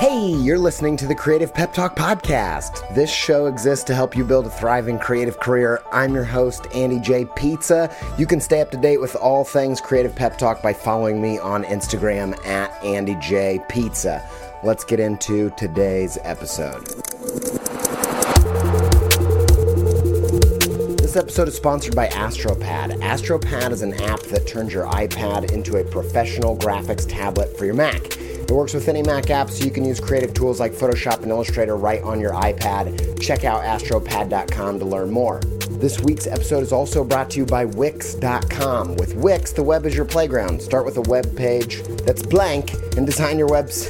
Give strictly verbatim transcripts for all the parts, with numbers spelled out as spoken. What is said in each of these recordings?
Hey, you're listening to the Creative Pep Talk Podcast. This show exists to help you build a thriving creative career. I'm your host, Andy J. Pizza. You can stay up to date with all things Creative Pep Talk by following me on Instagram at Andy J. Pizza. Let's get into today's episode. This episode is sponsored by AstroPad. AstroPad is an app that turns your iPad into a professional graphics tablet for your Mac. It works with any Mac app, so you can use creative tools like Photoshop and Illustrator right on your iPad. Check out astropad dot com to learn more. This week's episode is also brought to you by Wix dot com. With Wix, the web is your playground. Start with a web page that's blank and design your webs...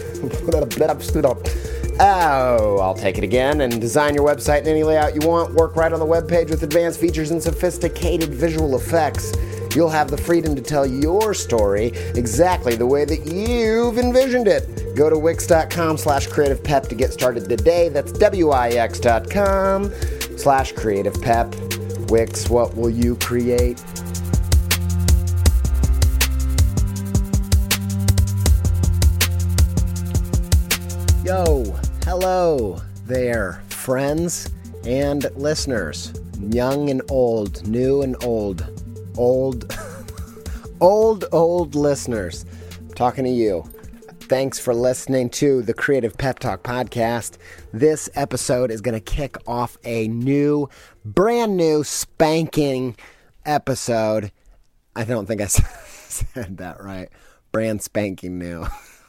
Oh, I'll take it again. And design your website in any layout you want. Work right on the web page with advanced features and sophisticated visual effects. You'll have the freedom to tell your story exactly the way that you've envisioned it. Go to Wix dot com slash creative pep to get started today. That's W-I-X dot com slash creative pep. Wix, what will you create? Yo, hello there, friends and listeners, young and old, new and old. Old, old, old listeners, I'm talking to you. Thanks for listening to the Creative Pep Talk Podcast. This episode is going to kick off a new, brand new, spanking episode. I don't think I said that right. Brand spanking new.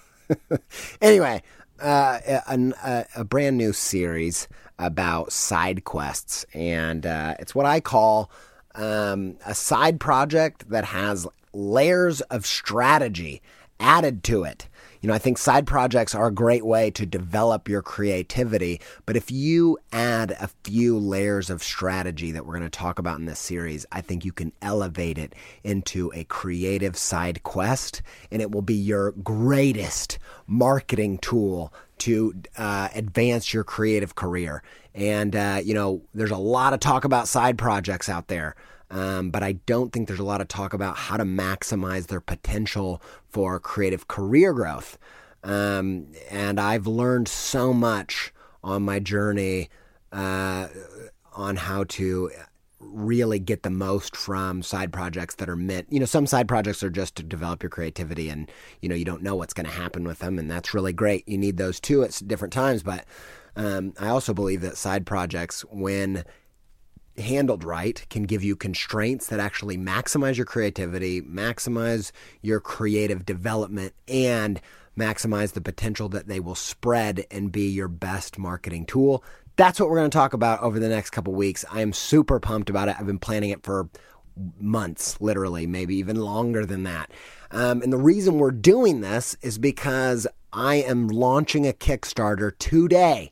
Anyway, uh, a, a, a brand new series about side quests, and uh, it's what I call Um, a side project that has layers of strategy added to it. You know, I think side projects are a great way to develop your creativity, but if you add a few layers of strategy that we're going to talk about in this series, I think you can elevate it into a creative side quest, and it will be your greatest marketing tool to uh, advance your creative career. And, uh, you know, there's a lot of talk about side projects out there, um, but I don't think there's a lot of talk about how to maximize their potential for creative career growth. Um, and I've learned so much on my journey uh, on how to really get the most from side projects that are meant, you know, some side projects are just to develop your creativity and, you know, you don't know what's going to happen with them. And that's really great. You need those too at different times. But um, I also believe that side projects, when handled right, can give you constraints that actually maximize your creativity, maximize your creative development, and maximize the potential that they will spread and be your best marketing tool. That's what we're going to talk about over the next couple weeks. I am super pumped about it. I've been planning it for months, literally, maybe even longer than that. Um, and the reason we're doing this is because I am launching a Kickstarter today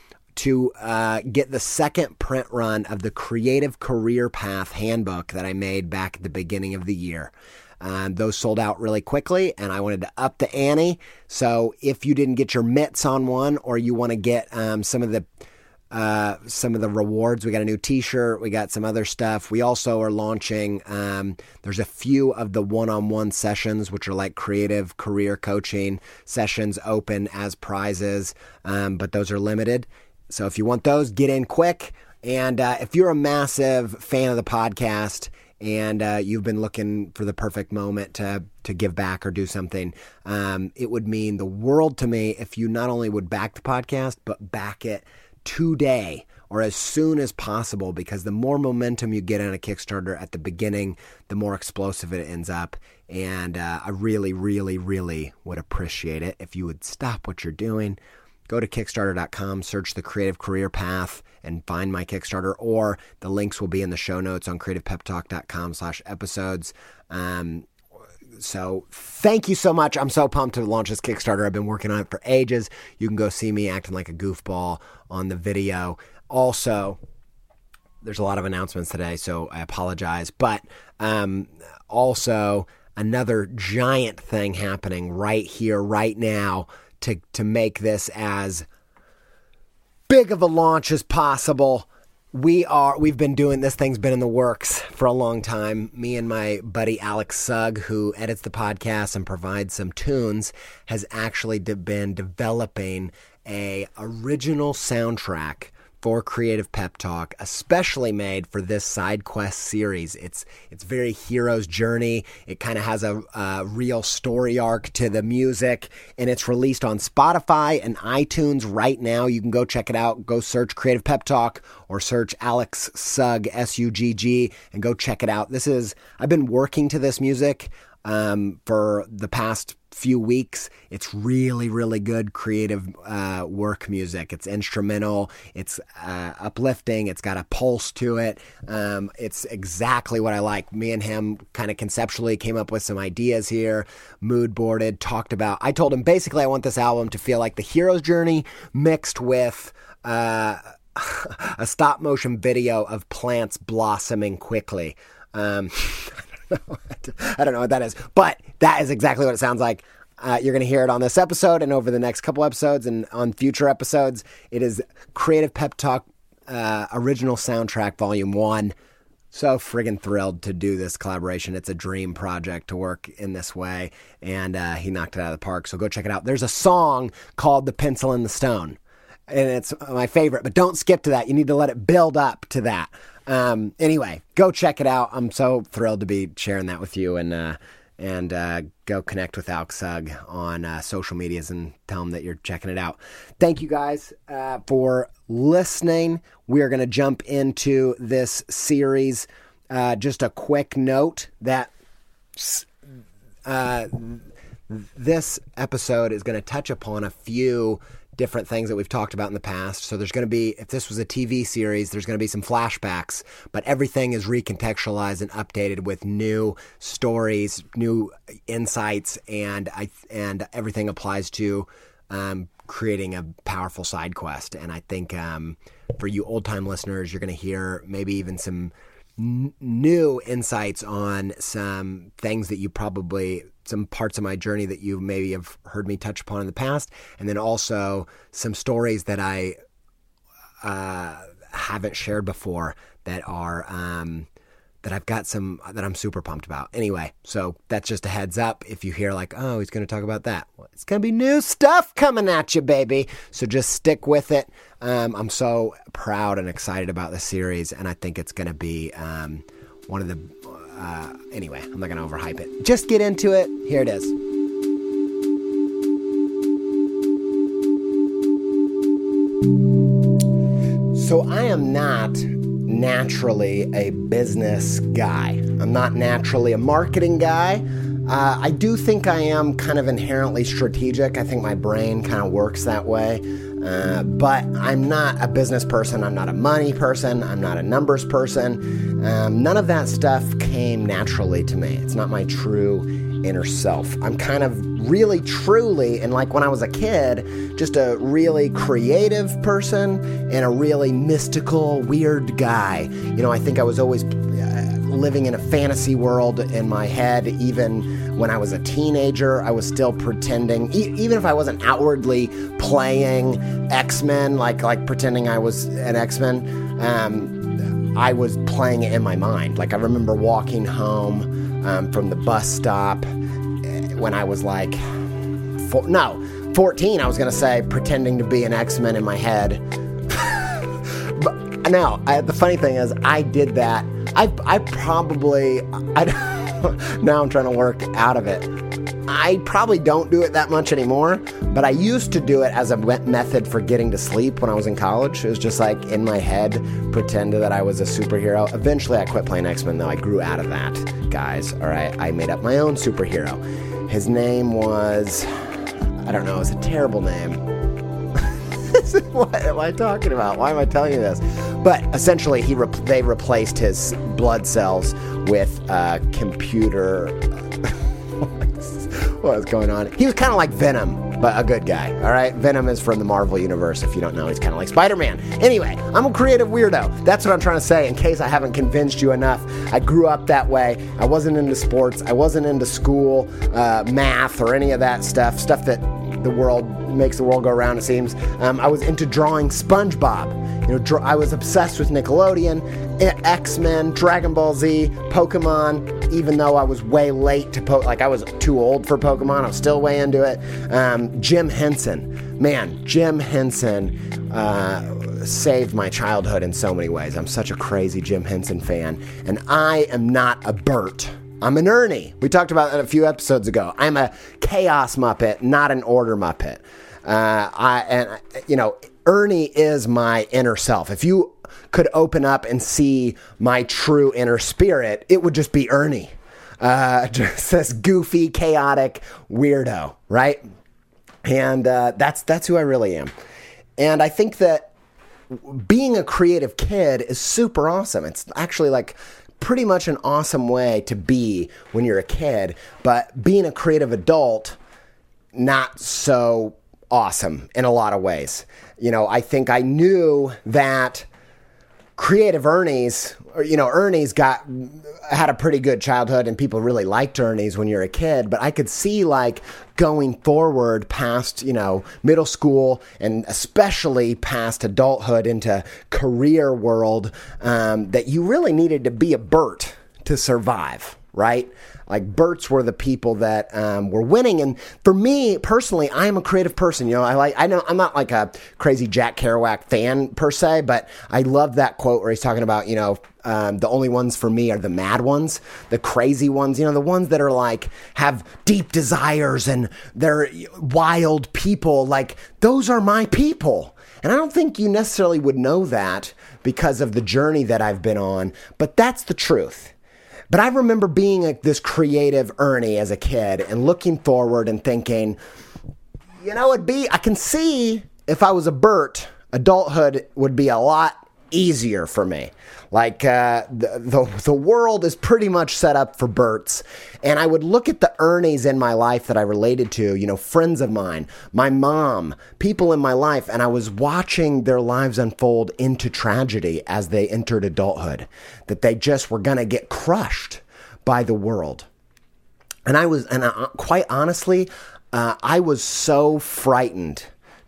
to uh, get the second print run of the Creative Career Path Handbook that I made back at the beginning of the year. Um, those sold out really quickly, and I wanted to up the ante. So if you didn't get your mitts on one, or you want to get um, some of the uh, some of the rewards, we got a new T-shirt, we got some other stuff. We also are launching. Um, there's a few of the one-on-one sessions, which are like creative career coaching sessions, open as prizes, um, but those are limited. So if you want those, get in quick. And uh, if you're a massive fan of the podcast and uh, you've been looking for the perfect moment to to give back or do something, um, it would mean the world to me if you not only would back the podcast, but back it today or as soon as possible, because the more momentum you get on a Kickstarter at the beginning, the more explosive it ends up. And uh, I really, really, really would appreciate it if you would stop what you're doing. Go to Kickstarter dot com, search the Creative Career Path, and find my Kickstarter, or the links will be in the show notes on creative pep talk dot com slash episodes. Um, so thank you so much. I'm so pumped to launch this Kickstarter. I've been working on it for ages. You can go see me acting like a goofball on the video. Also, there's a lot of announcements today, so I apologize. But um, also, another giant thing happening right here, right now, to to make this as big of a launch as possible We are, we've been doing, this thing's been in the works for a long time. Me and my buddy Alex Sugg, who edits the podcast and provides some tunes, has actually de- been developing a original soundtrack for Creative Pep Talk, especially made for this side quest series. It's it's very hero's journey. It kind of has a, a real story arc to the music, and it's released on Spotify and iTunes right now. You can go check it out. Go search Creative Pep Talk or search Alex Sugg, S U G G, and go check it out. This is, I've been working to this music um, for the past few weeks. It's really, really good creative uh, work music. It's instrumental. It's uh, uplifting. It's got a pulse to it. Um, it's exactly what I like. Me and him kind of conceptually came up with some ideas here, mood boarded, talked about. I told him basically I want this album to feel like the hero's journey mixed with uh, a stop motion video of plants blossoming quickly. Um, I don't know what that is, but that is exactly what it sounds like. Uh, you're going to hear it on this episode and over the next couple episodes and on future episodes. It is Creative Pep Talk uh, Original Soundtrack Volume one. So friggin' thrilled to do this collaboration. It's a dream project to work in this way, and uh, he knocked it out of the park, so go check it out. There's a song called The Pencil and the Stone, and it's my favorite, but don't skip to that. You need to let it build up to that. Um, anyway, go check it out. I'm so thrilled to be sharing that with you, and uh, and uh, go connect with Alex Sugg on uh, social medias and tell him that you're checking it out. Thank you guys uh, for listening. We're going to jump into this series. Uh, just a quick note that uh, this episode is going to touch upon a few different things that we've talked about in the past. So there's going to be, if this was a T V series, there's going to be some flashbacks, but everything is recontextualized and updated with new stories, new insights, and I and everything applies to um, creating a powerful side quest. And I think um, for you old time listeners, you're going to hear maybe even some n- new insights on some things that you probably, some parts of my journey that you maybe have heard me touch upon in the past, and then also some stories that I uh, haven't shared before that are um, that I've got some that I'm super pumped about. Anyway, so that's just a heads up. If you hear like, oh, he's going to talk about that, well, it's going to be new stuff coming at you, baby. So just stick with it. Um, I'm so proud and excited about this series, and I think it's going to be um, one of the Uh, anyway, I'm not going to overhype it. Just get into it. Here it is. So I am not naturally a business guy. I'm not naturally a marketing guy. Uh, I do think I am kind of inherently strategic. I think my brain kind of works that way. Uh, but I'm not a business person. I'm not a money person. I'm not a numbers person. Um, none of that stuff came naturally to me. It's not my true inner self. I'm kind of really, truly, and like when I was a kid, just a really creative person and a really mystical, weird guy. You know, I think I was always living in a fantasy world in my head. Even when I was a teenager, I was still pretending, e- even if I wasn't outwardly playing X-Men, like like pretending I was an X-Men, um, I was playing it in my mind. Like I remember walking home um, from the bus stop when I was like, four, no, fourteen, I was going to say, pretending to be an X-Men in my head. But no, I, the funny thing is, I did that. I I probably, I, now I'm trying to work out of it. I probably don't do it that much anymore, but I used to do it as a method for getting to sleep when I was in college. It was just like in my head, pretended that I was a superhero. Eventually I quit playing X-Men though. I grew out of that, guys. All right, I made up my own superhero. His name was, I don't know, it was a terrible name. What am I talking about? Why am I telling you this? But essentially, he re- they replaced his blood cells with uh, computer. What was going on? He was kind of like Venom, but a good guy. All right, Venom is from the Marvel universe. If you don't know, he's kind of like Spider-Man. Anyway, I'm a creative weirdo. That's what I'm trying to say. In case I haven't convinced you enough, I grew up that way. I wasn't into sports. I wasn't into school, uh, math, or any of that stuff. Stuff that the world makes the world go round, it seems. Um, I was into drawing SpongeBob. You know, dr- I was obsessed with Nickelodeon, X-Men, Dragon Ball Z, Pokemon, even though I was way late to po- like I was too old for Pokemon, I was still way into it. Um, Jim Henson. Man, Jim Henson uh, saved my childhood in so many ways. I'm such a crazy Jim Henson fan. And I am not a Bert. I'm an Ernie. We talked about that a few episodes ago. I'm a chaos Muppet, not an order Muppet. Uh, I and you know, Ernie is my inner self. If you could open up and see my true inner spirit, it would just be Ernie. Uh, just this goofy, chaotic weirdo, right? And uh, that's that's who I really am. And I think that being a creative kid is super awesome. It's actually like pretty much an awesome way to be when you're a kid, but being a creative adult, not so awesome in a lot of ways. You know, I think I knew that creative Ernie's, or, you know, Ernie's got, had a pretty good childhood and people really liked Ernie's when you're a kid, but I could see like going forward past, you know, middle school and especially past adulthood into career world, um, that you really needed to be a Bert to survive, right? Like Berts were the people that um, were winning, and for me personally, I am a creative person. You know, I like I know I'm not like a crazy Jack Kerouac fan per se, but I love that quote where he's talking about, you know, um, the only ones for me are the mad ones, the crazy ones. You know, the ones that are like have deep desires and they're wild people. Like those are my people. And I don't think you necessarily would know that because of the journey that I've been on, but that's the truth. But I remember being a, this creative Ernie as a kid and looking forward and thinking, you know, it'd be, I can see if I was a Bert, adulthood would be a lot easier for me. Like uh, the, the the world is pretty much set up for Berts. And I would look at the Ernies in my life that I related to, you know, friends of mine, my mom, people in my life, and I was watching their lives unfold into tragedy as they entered adulthood, that they just were going to get crushed by the world. And I was, and I, quite honestly, uh, I was so frightened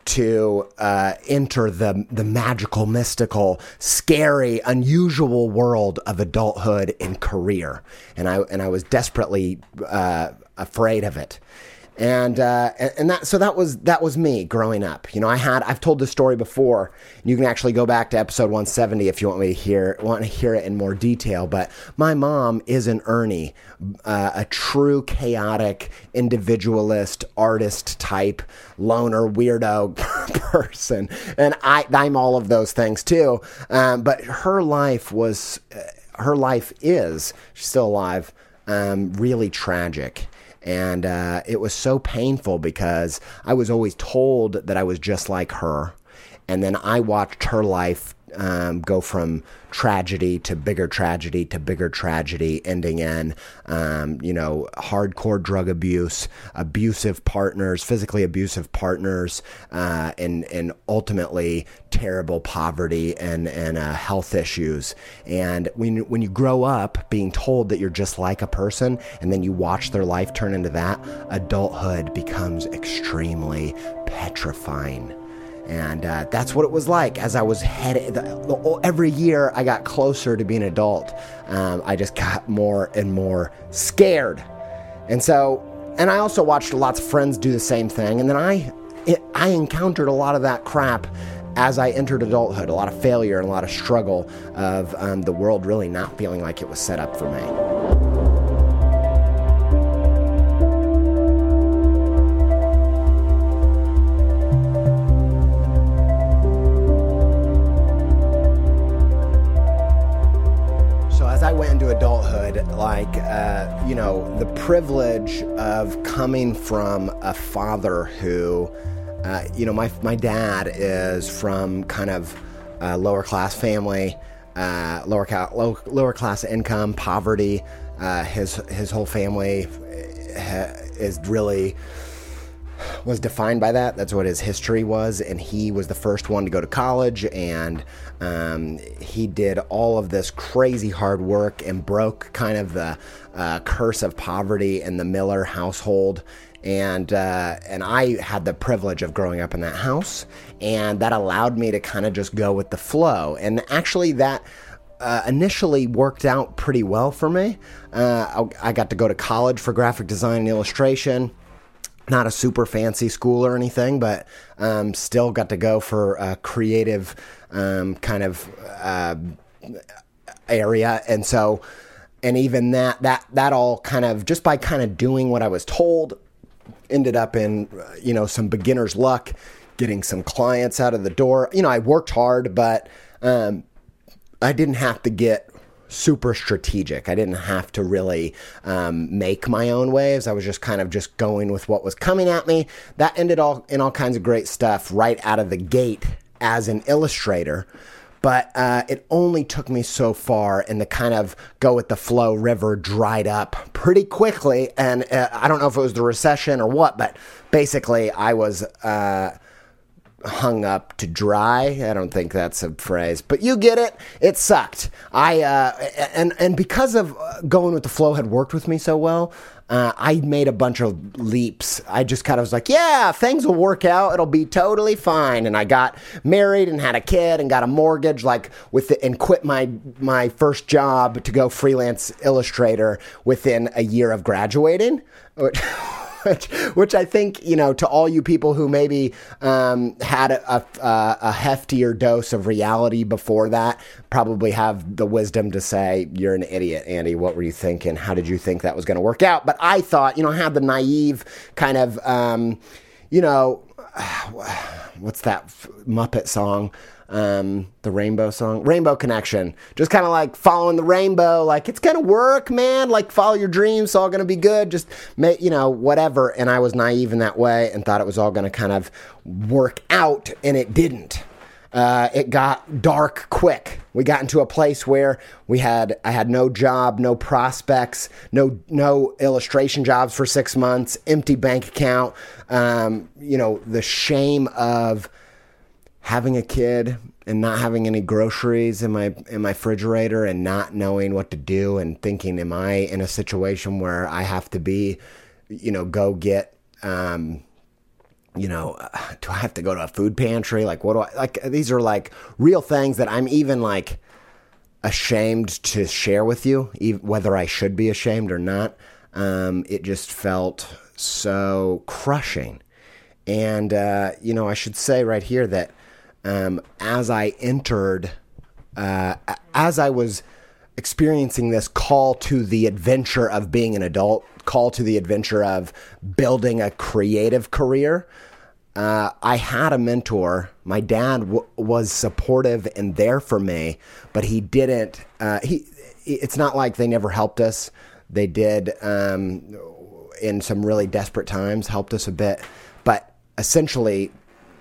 to uh, enter the the magical, mystical, scary, unusual world of adulthood and career, and I and I was desperately uh, afraid of it, and uh, and that so that was that was me growing up. You know, I had I've told this story before. You can actually go back to episode one seventy if you want me to hear want to hear it in more detail. But my mom is an Ernie, uh, a true chaotic, individualist, artist type, loner, weirdo person, and I I'm all of those things too. Um, but her life was, uh, her life is she's still alive. Um, really tragic. And uh, it was so painful because I was always told that I was just like her. And then I watched her life um, go from tragedy to bigger tragedy to bigger tragedy, ending in, um, you know, hardcore drug abuse, abusive partners, physically abusive partners, uh, and and ultimately terrible poverty and and uh, health issues. And when when you grow up being told that you're just like a person, and then you watch their life turn into that, adulthood becomes extremely petrifying. And uh, that's what it was like as I was headed. Every year I got closer to being an adult, um, I just got more and more scared. And so, and I also watched lots of friends do the same thing. And then I, it, I encountered a lot of that crap as I entered adulthood, a lot of failure and a lot of struggle of um, the world really not feeling like it was set up for me. Adulthood, like, uh, you know, the privilege of coming from a father who, uh, you know, my my dad is from kind of a lower class family, uh, lower, low, lower class income, poverty. Uh, his his whole family is really was defined by that. That's what his history was, and he was the first one to go to college, and um, he did all of this crazy hard work and broke kind of the uh, curse of poverty in the Miller household. And uh, and I had the privilege of growing up in that house, and that allowed me to kind of just go with the flow. And actually that uh, initially worked out pretty well for me. Uh, I, I got to go to college for graphic design and illustration. Not a super fancy school or anything, but um, still got to go for a creative um, kind of uh, area. And so, and even that, that, that all kind of, just by kind of doing what I was told, ended up in, you know, some beginner's luck, getting some clients out of the door. You know, I worked hard, but um, I didn't have to get super strategic. I didn't have to really um, make my own waves. I was just kind of just going with what was coming at me. That ended all in all kinds of great stuff right out of the gate as an illustrator. But uh, it only took me so far, and the kind of go with the flow river dried up pretty quickly. And uh, I don't know if it was the recession or what, but basically I was uh, hung up to dry. I don't think that's a phrase, but you get it. It sucked. I uh, and and because of going with the flow had worked with me so well, Uh, I made a bunch of leaps. I just kind of was like, yeah, things will work out. It'll be totally fine. And I got married and had a kid and got a mortgage, like with the, and quit my my first job to go freelance illustrator within a year of graduating. Which, which, which I think, you know, to all you people who maybe um, had a, a, a heftier dose of reality before that, probably have the wisdom to say, you're an idiot, Andy. What were you thinking? How did you think that was going to work out? But I thought, you know, I had the naive kind of, um, you know, what's that Muppet song? Um, the Rainbow song, Rainbow Connection, just kind of like following the rainbow, like it's going to work, man, like follow your dreams. It's all going to be good. Just make, you know, whatever. And I was naive in that way and thought it was all going to kind of work out, and it didn't. Uh, it got dark quick. We got into a place where we had, I had no job, no prospects, no, no illustration jobs for six months, empty bank account. Um, you know, the shame of having a kid and not having any groceries in my in my refrigerator and not knowing what to do and thinking, am I in a situation where I have to be, you know, go get, um, you know, do I have to go to a food pantry? Like, what do I, like, these are like real things that I'm even like ashamed to share with you, even whether I should be ashamed or not. Um, it just felt so crushing. And, uh, you know, I should say right here that Um, as I entered, uh, as I was experiencing this call to the adventure of being an adult, call to the adventure of building a creative career, uh, I had a mentor. My dad w- was supportive and there for me, but he didn't, uh, he, it's not like they never helped us. They did, um, in some really desperate times, helped us a bit, but essentially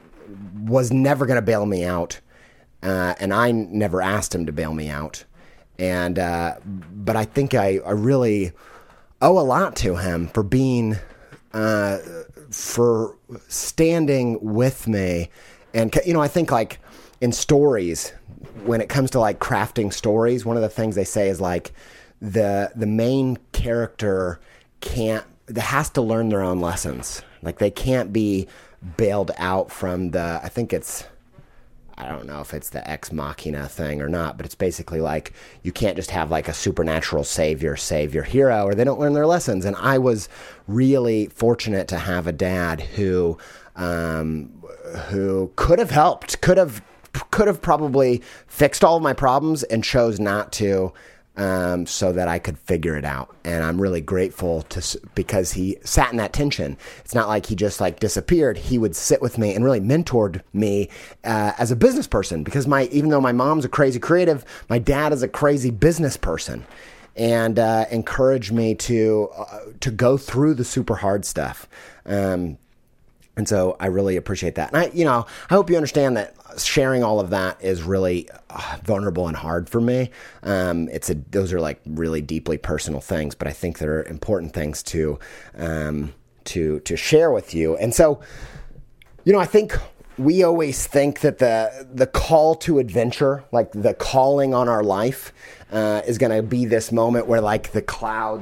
was never going to bail me out. Uh, and I never asked him to bail me out. And, uh, but I think I, I really owe a lot to him for being, uh, for standing with me. And, you know, I think like in stories, when it comes to like crafting stories, one of the things they say is like the, the main character can't, has to learn their own lessons. Like they can't be bailed out from the, I think it's, I don't know if it's the ex machina thing or not, but it's basically like you can't just have like a supernatural savior save your hero, or they don't learn their lessons. And I was really fortunate to have a dad who, um, who could have helped, could have, could have probably fixed all of my problems and chose not to. Um, so that I could figure it out. And I'm really grateful to, because he sat in that tension. It's not like he just like disappeared. He would sit with me and really mentored me, uh, as a business person, because my, even though my mom's a crazy creative, my dad is a crazy business person, and, uh, encouraged me to, uh, to go through the super hard stuff. Um, And so I really appreciate that. And I, you know, I hope you understand that sharing all of that is really uh, vulnerable and hard for me. Um, it's a, those are like really deeply personal things, but I think they're important things to, um, to, to share with you. And so, you know, I think we always think that the, the call to adventure, like the calling on our life, uh, is going to be this moment where like the clouds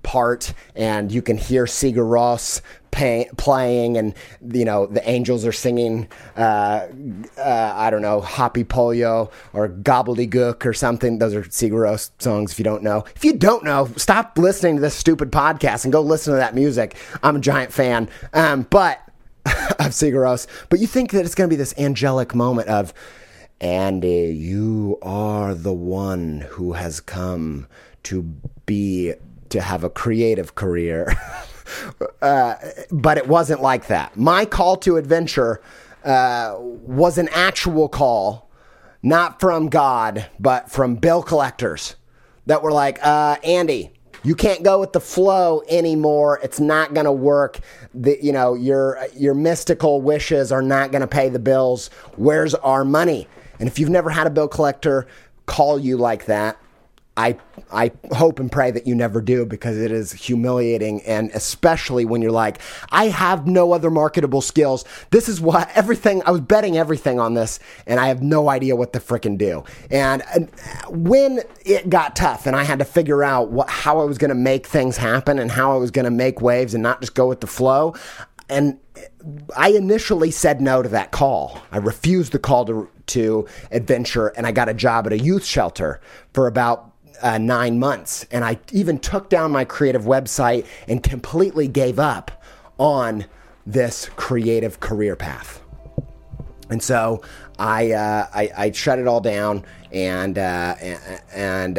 part, and you can hear Sigur Rós pay, playing, and you know the angels are singing. Uh, uh, I don't know, Happy Pollo or Gobbledygook or something. Those are Sigur Rós songs. If you don't know, if you don't know, stop listening to this stupid podcast and go listen to that music. I'm a giant fan, um, but of Sigur Rós. But you think that it's going to be this angelic moment of, Andy, you are the one who has come to be, to have a creative career. uh, but it wasn't like that. My call to adventure uh, was an actual call, not from God, but from bill collectors that were like, uh, Andy, you can't go with the flow anymore. It's not going to work. The, you know, your your mystical wishes are not going to pay the bills. Where's our money? And if you've never had a bill collector call you like that, I I hope and pray that you never do, because it is humiliating, and especially when you're like, I have no other marketable skills. This is what everything, I was betting everything on this, and I have no idea what to frickin' do. And, and when it got tough and I had to figure out what, how I was going to make things happen and how I was going to make waves and not just go with the flow, and I initially said no to that call. I refused the call to, to adventure, and I got a job at a youth shelter for about Uh, nine months. And I even took down my creative website and completely gave up on this creative career path. And so I uh, I, I shut it all down, and uh, and uh,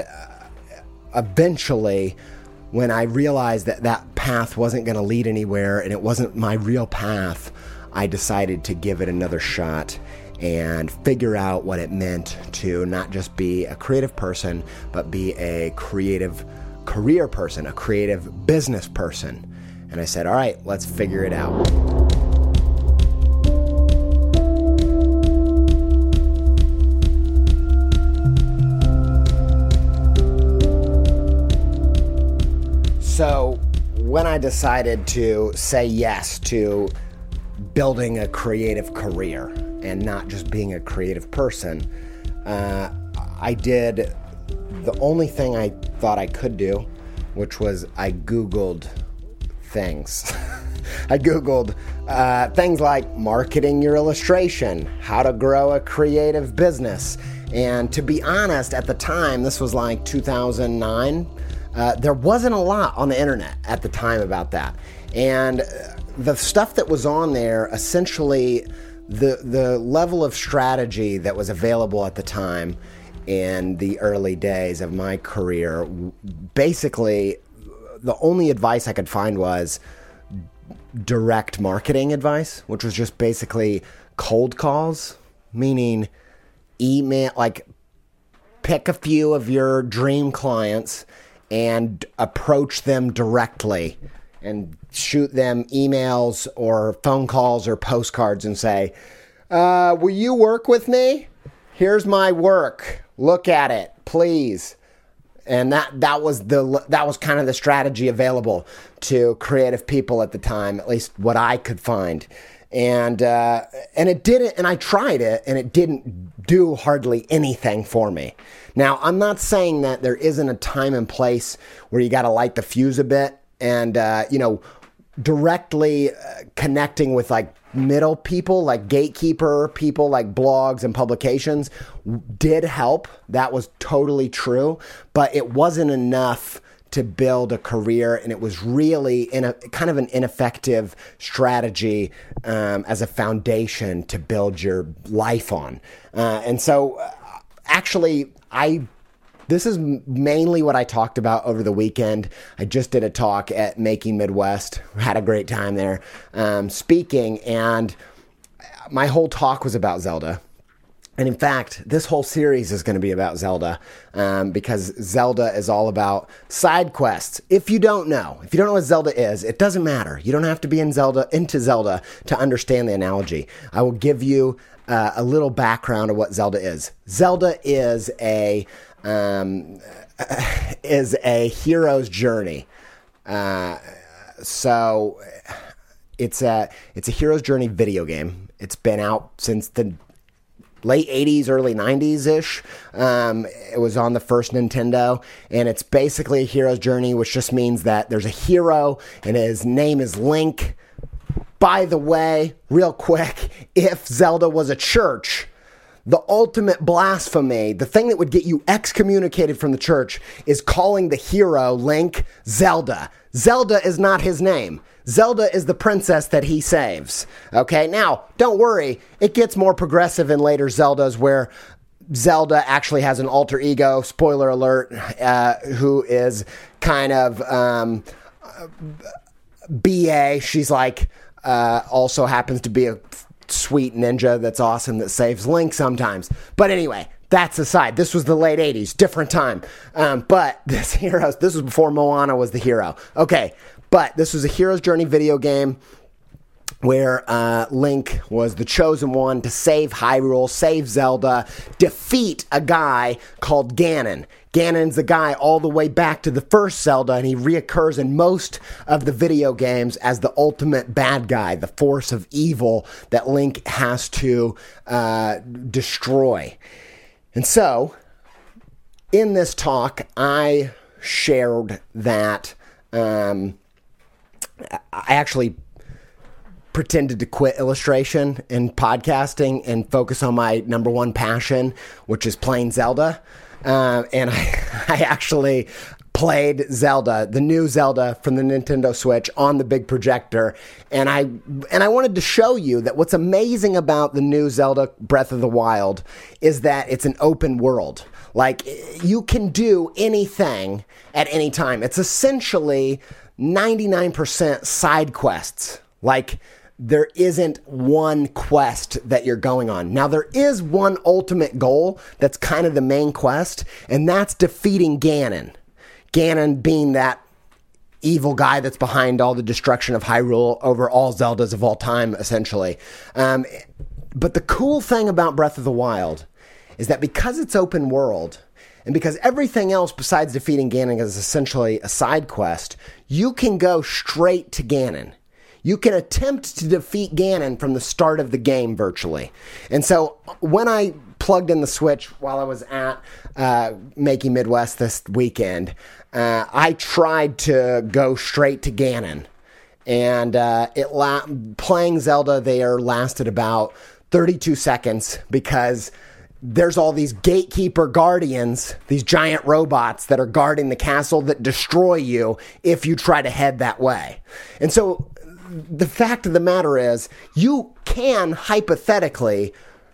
eventually, when I realized that that path wasn't going to lead anywhere and it wasn't my real path, I decided to give it another shot and figure out what it meant to not just be a creative person, but be a creative career person, a creative business person. And I said, all right, let's figure it out. So when I decided to say yes to building a creative career and not just being a creative person, uh, I did the only thing I thought I could do, which was I Googled things. I Googled uh, things like marketing your illustration, how to grow a creative business. And to be honest, at the time, this was like two thousand nine, uh, there wasn't a lot on the internet at the time about that. And the stuff that was on there, essentially, the the level of strategy that was available at the time in the early days of my career, basically, the only advice I could find was direct marketing advice, which was just basically cold calls, meaning email, like pick a few of your dream clients and approach them directly and shoot them emails or phone calls or postcards and say, uh, will you work with me? Here's my work. Look at it, please. And that, that was the that was kind of the strategy available to creative people at the time, at least what I could find. And uh, and it didn't, and I tried it, and it didn't do hardly anything for me. Now, I'm not saying that there isn't a time and place where you got to light the fuse a bit, and uh, you know, directly uh, connecting with like middle people, like gatekeeper people, like blogs and publications, did help. That was totally true, but it wasn't enough to build a career, and it was really in a kind of an ineffective strategy um, as a foundation to build your life on. Uh, and so, uh, actually, I. This is mainly what I talked about over the weekend. I just did a talk at Making Midwest. Had a great time there um, speaking, and my whole talk was about Zelda. And in fact, this whole series is going to be about Zelda um, because Zelda is all about side quests. If you don't know, if you don't know what Zelda is, it doesn't matter. You don't have to be in Zelda into Zelda to understand the analogy. I will give you uh, a little background of what Zelda is. Zelda is a Um, is a hero's journey. Uh, so it's a it's a hero's journey video game. It's been out since the late eighties, early nineties-ish. Um, it was on the first Nintendo, and it's basically a hero's journey, which just means that there's a hero, and his name is Link. By the way, real quick, if Zelda was a church, the ultimate blasphemy, the thing that would get you excommunicated from the church, is calling the hero, Link, Zelda. Zelda is not his name. Zelda is the princess that he saves. Okay, now, don't worry. It gets more progressive in later Zeldas where Zelda actually has an alter ego, spoiler alert, uh, who is kind of um, B A. She's like, uh, also happens to be a sweet ninja that's awesome that saves Link sometimes. But anyway, that's aside. This was the late eighties, different time. Um, but this hero, this was before Moana was the hero. Okay, but this was a hero's journey video game where uh, Link was the chosen one to save Hyrule, save Zelda, defeat a guy called Ganon. Ganon's the guy all the way back to the first Zelda, and he reoccurs in most of the video games as the ultimate bad guy, the force of evil that Link has to uh, destroy. And so, in this talk, I shared that um, I actually pretended to quit illustration and podcasting and focus on my number one passion, which is playing Zelda. Uh, and I, I actually played Zelda, the new Zelda from the Nintendo Switch on the big projector. And I and I wanted to show you that what's amazing about the new Zelda Breath of the Wild is that it's an open world. Like, you can do anything at any time. It's essentially ninety-nine percent side quests. Like, there isn't one quest that you're going on. Now, there is one ultimate goal that's kind of the main quest, and that's defeating Ganon. Ganon being that evil guy that's behind all the destruction of Hyrule over all Zeldas of all time, essentially. Um, but the cool thing about Breath of the Wild is that because it's open world, and because everything else besides defeating Ganon is essentially a side quest, you can go straight to Ganon. You can attempt to defeat Ganon from the start of the game, virtually. And so when I plugged in the Switch while I was at uh, Making Midwest this weekend, uh, I tried to go straight to Ganon. And uh, it la- playing Zelda there lasted about thirty-two seconds because there's all these gatekeeper guardians, these giant robots that are guarding the castle that destroy you if you try to head that way. And so the fact of the matter is, you can hypothetically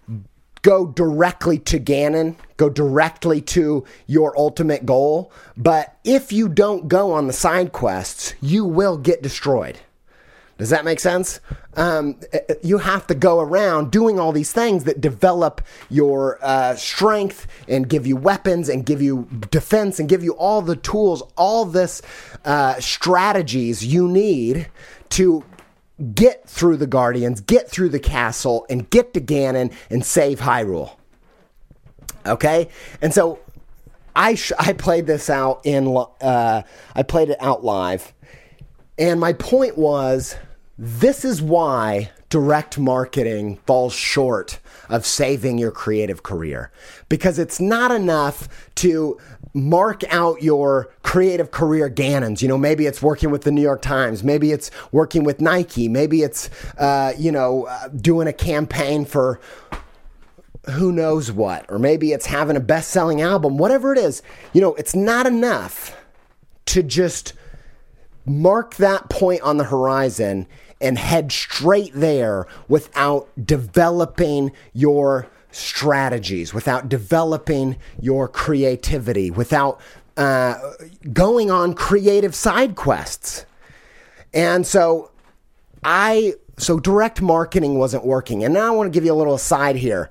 go directly to Ganon, go directly to your ultimate goal, but if you don't go on the side quests, you will get destroyed. Does that make sense? Um, you have to go around doing all these things that develop your uh, strength and give you weapons and give you defense and give you all the tools, all this uh, strategies you need to get through the Guardians, get through the castle, and get to Ganon and save Hyrule. Okay? And so I sh- I played this out in uh, I played it out live, and my point was, this is why direct marketing falls short of saving your creative career, because it's not enough to mark out your creative career Ganons. You know, maybe it's working with the New York Times, maybe it's working with Nike, maybe it's uh, you know uh, doing a campaign for who knows what, or maybe it's having a best-selling album. Whatever it is, you know, it's not enough to just mark that point on the horizon and head straight there without developing your strategies, without developing your creativity, without uh, going on creative side quests. And so I, so direct marketing wasn't working. And now I want to give you a little aside here.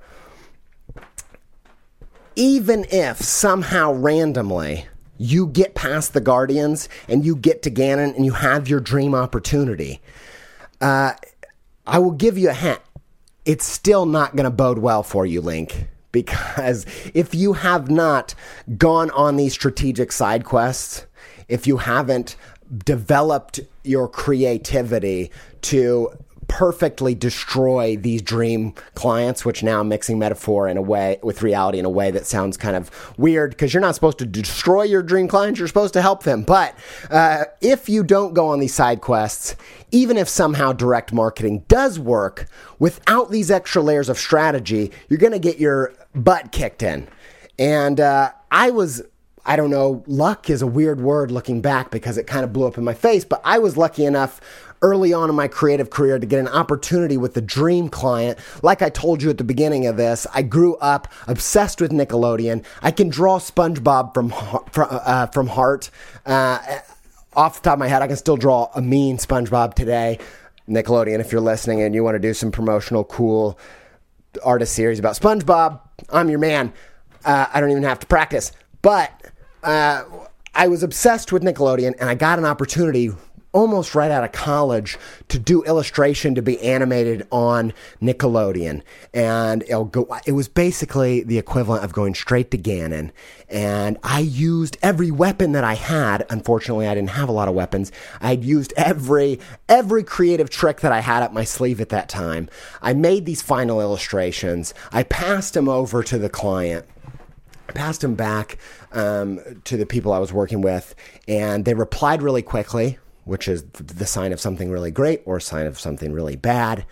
Even if somehow randomly you get past the Guardians and you get to Ganon and you have your dream opportunity, uh, I will give you a hint. It's still not going to bode well for you, Link, because if you have not gone on these strategic side quests, if you haven't developed your creativity to perfectly destroy these dream clients, which now I'm mixing metaphor in a way with reality in a way that sounds kind of weird because you're not supposed to destroy your dream clients. You're supposed to help them. But uh, if you don't go on these side quests, even if somehow direct marketing does work, without these extra layers of strategy, you're going to get your butt kicked in. And uh, I was... I don't know, luck is a weird word looking back because it kind of blew up in my face, but I was lucky enough early on in my creative career to get an opportunity with the dream client. Like I told you at the beginning of this, I grew up obsessed with Nickelodeon. I can draw SpongeBob from from, uh, from heart. Uh, off the top of my head, I can still draw a mean SpongeBob today. Nickelodeon, if you're listening and you want to do some promotional, cool artist series about SpongeBob, I'm your man. Uh, I don't even have to practice. But uh, I was obsessed with Nickelodeon, and I got an opportunity almost right out of college to do illustration to be animated on Nickelodeon. And it'll go, it was basically the equivalent of going straight to Ganon. And I used every weapon that I had. Unfortunately, I didn't have a lot of weapons. I'd used every every creative trick that I had up my sleeve at that time. I made these final illustrations. I passed them over to the client. Passed them back um, to the people I was working with, and they replied really quickly, which is the sign of something really great or a sign of something really bad.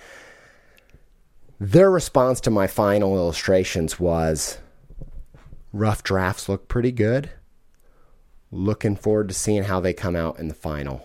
Their response to my final illustrations was, rough drafts look pretty good. Looking forward to seeing how they come out in the final.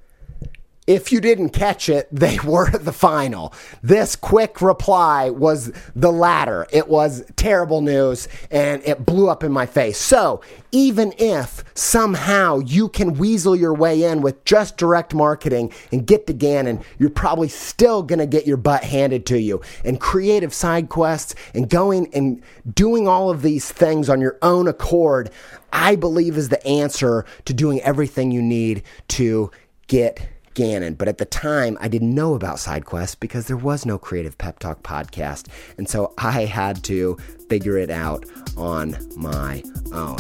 If you didn't catch it, they were the final. This quick reply was the latter. It was terrible news, and it blew up in my face. So even if somehow you can weasel your way in with just direct marketing and get to Ganon, you're probably still going to get your butt handed to you. And creative side quests and going and doing all of these things on your own accord, I believe is the answer to doing everything you need to get Ganon. But at the time, I didn't know about side quests because there was no Creative Pep Talk podcast. And so I had to figure it out on my own.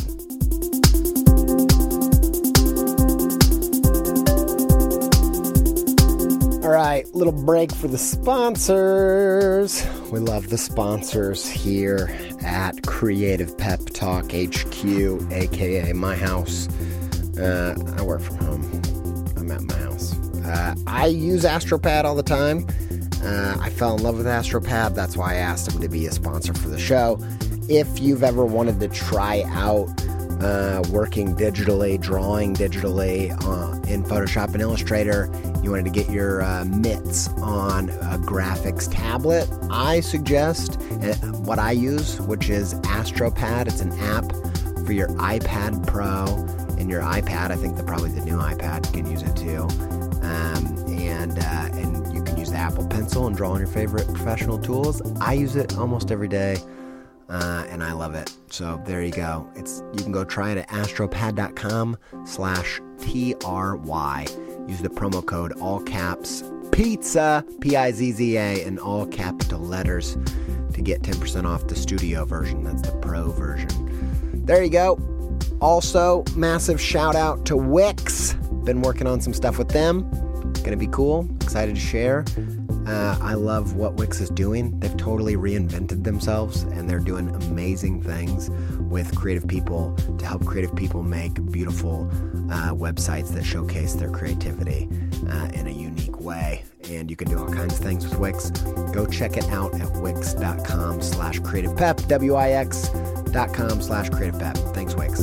All right, little break for the sponsors. We love the sponsors here at Creative Pep Talk H Q, aka my house. Uh, I work from home. I'm at my house. Uh, I use AstroPad all the time. Uh, I fell in love with AstroPad. That's why I asked them to be a sponsor for the show. If you've ever wanted to try out uh, working digitally, drawing digitally uh, in Photoshop and Illustrator, you wanted to get your uh, mitts on a graphics tablet, I suggest uh, what I use, which is AstroPad. It's an app for your iPad Pro and your iPad. I think that probably the new iPad you can use it too. Um, and uh, and you can use the Apple Pencil and draw on your favorite professional tools. I use it almost every day, uh, and I love it. So there you go. It's you can go try it at astropad.com slash T-R-Y. Use the promo code all caps pizza, P I Z Z A, in all capital letters to get ten percent off the studio version. That's the pro version. There you go. Also, massive shout out to Wix. Been working on some stuff with them. Gonna be cool. Excited to share. Uh, I love what Wix is doing. They've totally reinvented themselves, and they're doing amazing things with creative people to help creative people make beautiful uh, websites that showcase their creativity uh, in a unique way. And you can do all kinds of things with Wix. Go check it out at wix.com slash creative pep, W-I-X dot com slash creative pep. Thanks, Wix.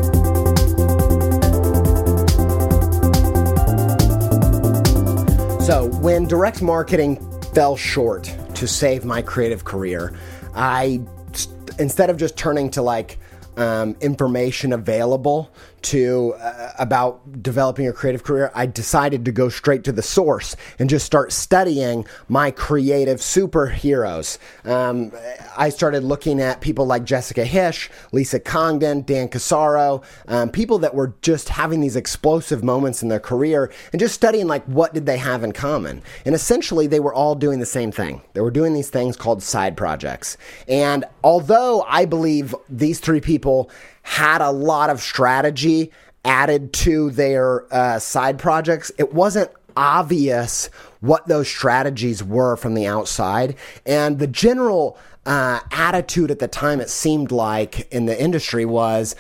So when direct marketing fell short to save my creative career, I, instead of just turning to like um, information available to uh, about developing a creative career, I decided to go straight to the source and just start studying my creative superheroes. Um, I started looking at people like Jessica Hish, Lisa Congdon, Dan Casaro, um, people that were just having these explosive moments in their career, and just studying like what did they have in common. And essentially they were all doing the same thing. They were doing these things called side projects. And although I believe these three people had a lot of strategy added to their uh, side projects, it wasn't obvious what those strategies were from the outside. And the general uh, attitude at the time, it seemed like in the industry, was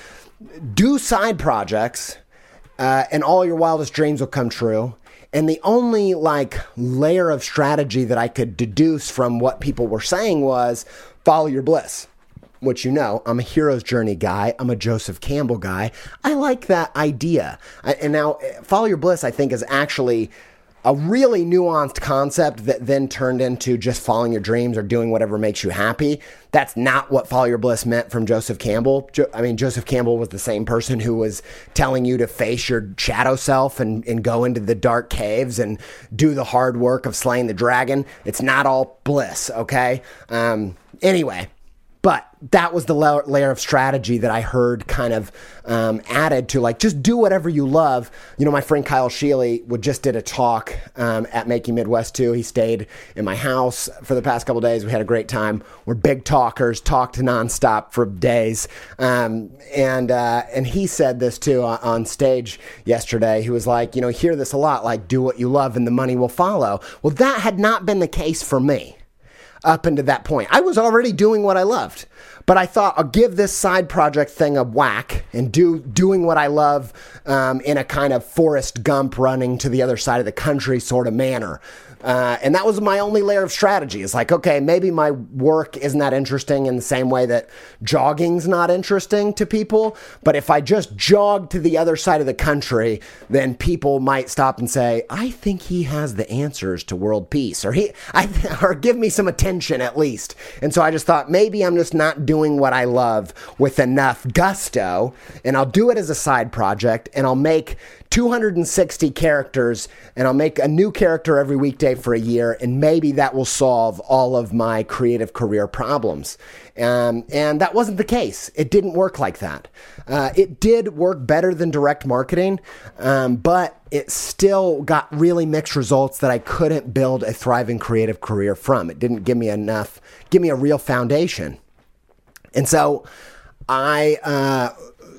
do side projects uh, and all your wildest dreams will come true. And the only like layer of strategy that I could deduce from what people were saying was follow your bliss. Which, you know, I'm a hero's journey guy. I'm a Joseph Campbell guy. I like that idea. I, and now, follow your bliss, I think, is actually a really nuanced concept that then turned into just following your dreams or doing whatever makes you happy. That's not what follow your bliss meant from Joseph Campbell. Jo- I mean, Joseph Campbell was the same person who was telling you to face your shadow self and, and go into the dark caves and do the hard work of slaying the dragon. It's not all bliss, okay? Um, anyway. But that was the layer of strategy that I heard kind of um, added to, like, just do whatever you love. You know, my friend Kyle Sheely would just did a talk um, at Making Midwest too. He stayed in my house for the past couple of days. We had a great time. We're big talkers, talked nonstop for days. Um, and uh, and he said this too on, on stage yesterday. He was like, you know, hear this a lot, like, do what you love and the money will follow. Well, that had not been the case for me. Up into that point, I was already doing what I loved, but I thought I'll give this side project thing a whack and do doing what I love um, in a kind of Forrest Gump running to the other side of the country sort of manner. Uh, and that was my only layer of strategy. It's like, okay, maybe my work isn't that interesting in the same way that jogging's not interesting to people. But if I just jog to the other side of the country, then people might stop and say, I think he has the answers to world peace, or he, I, or give me some attention at least. And so I just thought maybe I'm just not doing what I love with enough gusto, and I'll do it as a side project, and I'll make two hundred sixty characters, and I'll make a new character every weekday for a year, and maybe that will solve all of my creative career problems. Um, and that wasn't the case. It didn't work like that. Uh, it did work better than direct marketing, um, but it still got really mixed results that I couldn't build a thriving creative career from. It didn't give me enough, give me a real foundation. And so I... Uh,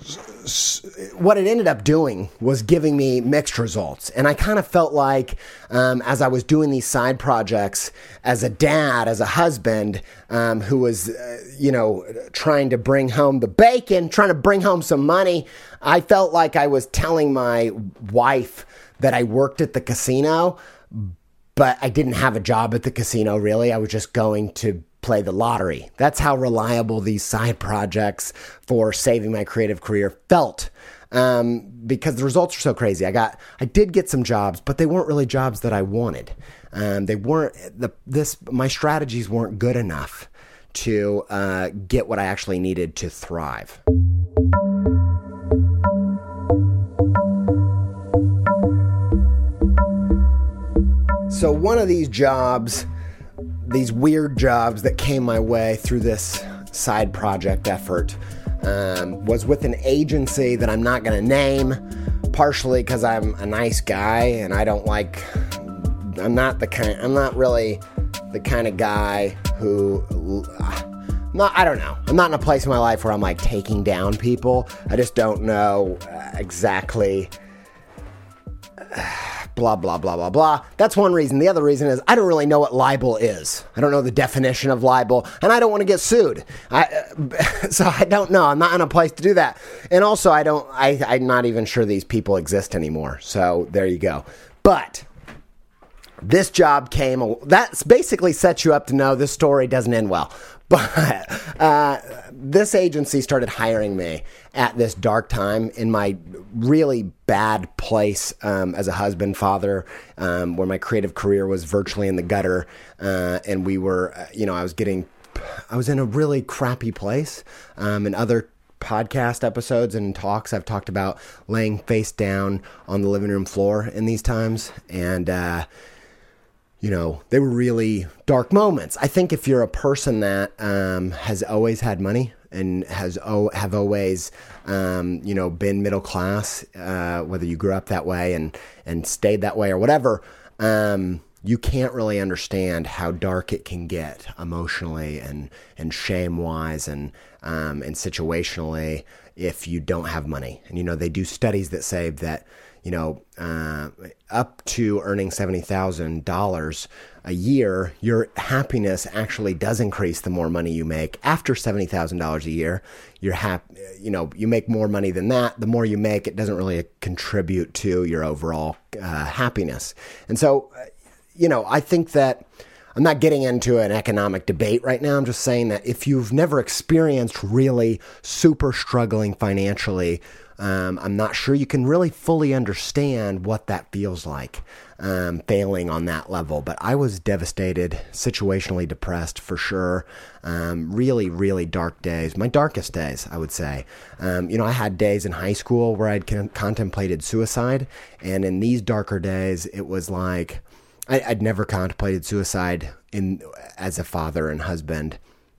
what it ended up doing was giving me mixed results. And I kind of felt like um, as I was doing these side projects, as a dad, as a husband um, who was, uh, you know, trying to bring home the bacon, trying to bring home some money, I felt like I was telling my wife that I worked at the casino, but I didn't have a job at the casino, really. I was just going to play the lottery. That's how reliable these side projects for saving my creative career felt, um, because the results are so crazy. I got, I did get some jobs, but they weren't really jobs that I wanted. Um, they weren't the this my strategies weren't good enough to uh, get what I actually needed to thrive. So one of these jobs, these weird jobs that came my way through this side project effort, um, was with an agency that I'm not going to name, partially because I'm a nice guy and I don't like, I'm not the kind, I'm not really the kind of guy who, not, I don't know. I'm not in a place in my life where I'm like taking down people. I just don't know uh, exactly blah, blah, blah, blah, blah. That's one reason. The other reason is I don't really know what libel is. I don't know the definition of libel, and I don't want to get sued. I, uh, so I don't know. I'm not in a place to do that. And also, I don't, I, I'm not even sure these people exist anymore. So there you go. But this job came, that basically sets you up to know this story doesn't end well. But uh, this agency started hiring me at this dark time in my really bad place um, as a husband, father, um, where my creative career was virtually in the gutter. Uh, and we were, uh, you know, I was getting, I was in a really crappy place. Um, and other podcast episodes and talks, I've talked about laying face down on the living room floor in these times. And, uh, you know, they were really dark moments. I think if you're a person that um, has always had money and has oh, have always, um, you know, been middle class, uh, whether you grew up that way and, and stayed that way or whatever, um, you can't really understand how dark it can get emotionally and, and shame-wise and um, and situationally if you don't have money. And, you know, they do studies that say that you know, uh, up to earning seventy thousand dollars a year, your happiness actually does increase the more money you make. After seventy thousand dollars a year, you're happy, you know, you make more money than that. The more you make, it doesn't really contribute to your overall uh, happiness. And so, you know, I think that I'm not getting into an economic debate right now. I'm just saying that if you've never experienced really super struggling financially, um, I'm not sure you can really fully understand what that feels like, um, failing on that level. But I was devastated, situationally depressed for sure. Um, really, really dark days. My darkest days, I would say. Um, you know, I had days in high school where I'd con- contemplated suicide. And in these darker days, it was like, I, I'd never contemplated suicide in as a father and husband,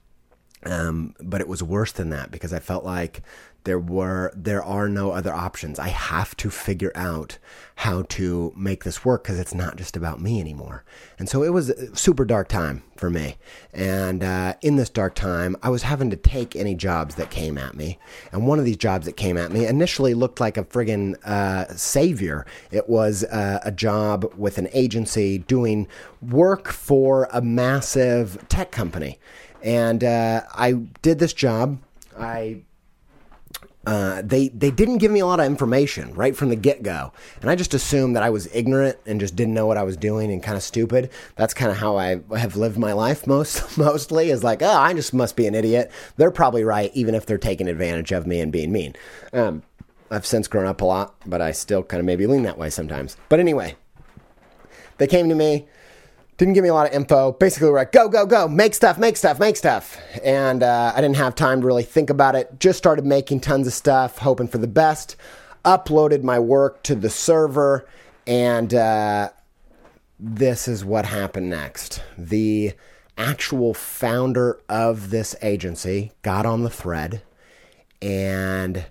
um, but it was worse than that because I felt like there were there are no other options. I have to figure out how to make this work because it's not just about me anymore. And so it was a super dark time for me. And uh, in this dark time, I was having to take any jobs that came at me. And one of these jobs that came at me initially looked like a friggin' uh, savior. It was uh, a job with an agency doing work for a massive tech company. And uh, I did this job. I Uh, they they didn't give me a lot of information right from the get-go. And I just assumed that I was ignorant and just didn't know what I was doing and kind of stupid. That's kind of how I have lived my life most mostly, is like, oh, I just must be an idiot. They're probably right, even if they're taking advantage of me and being mean. Um, I've since grown up a lot, but I still kind of maybe lean that way sometimes. But anyway, they came to me. Didn't give me a lot of info. Basically, we're like, go, go, go, make stuff, make stuff, make stuff. And uh, I didn't have time to really think about it. Just started making tons of stuff, hoping for the best. Uploaded my work to the server, and uh, this is what happened next. The actual founder of this agency got on the thread, and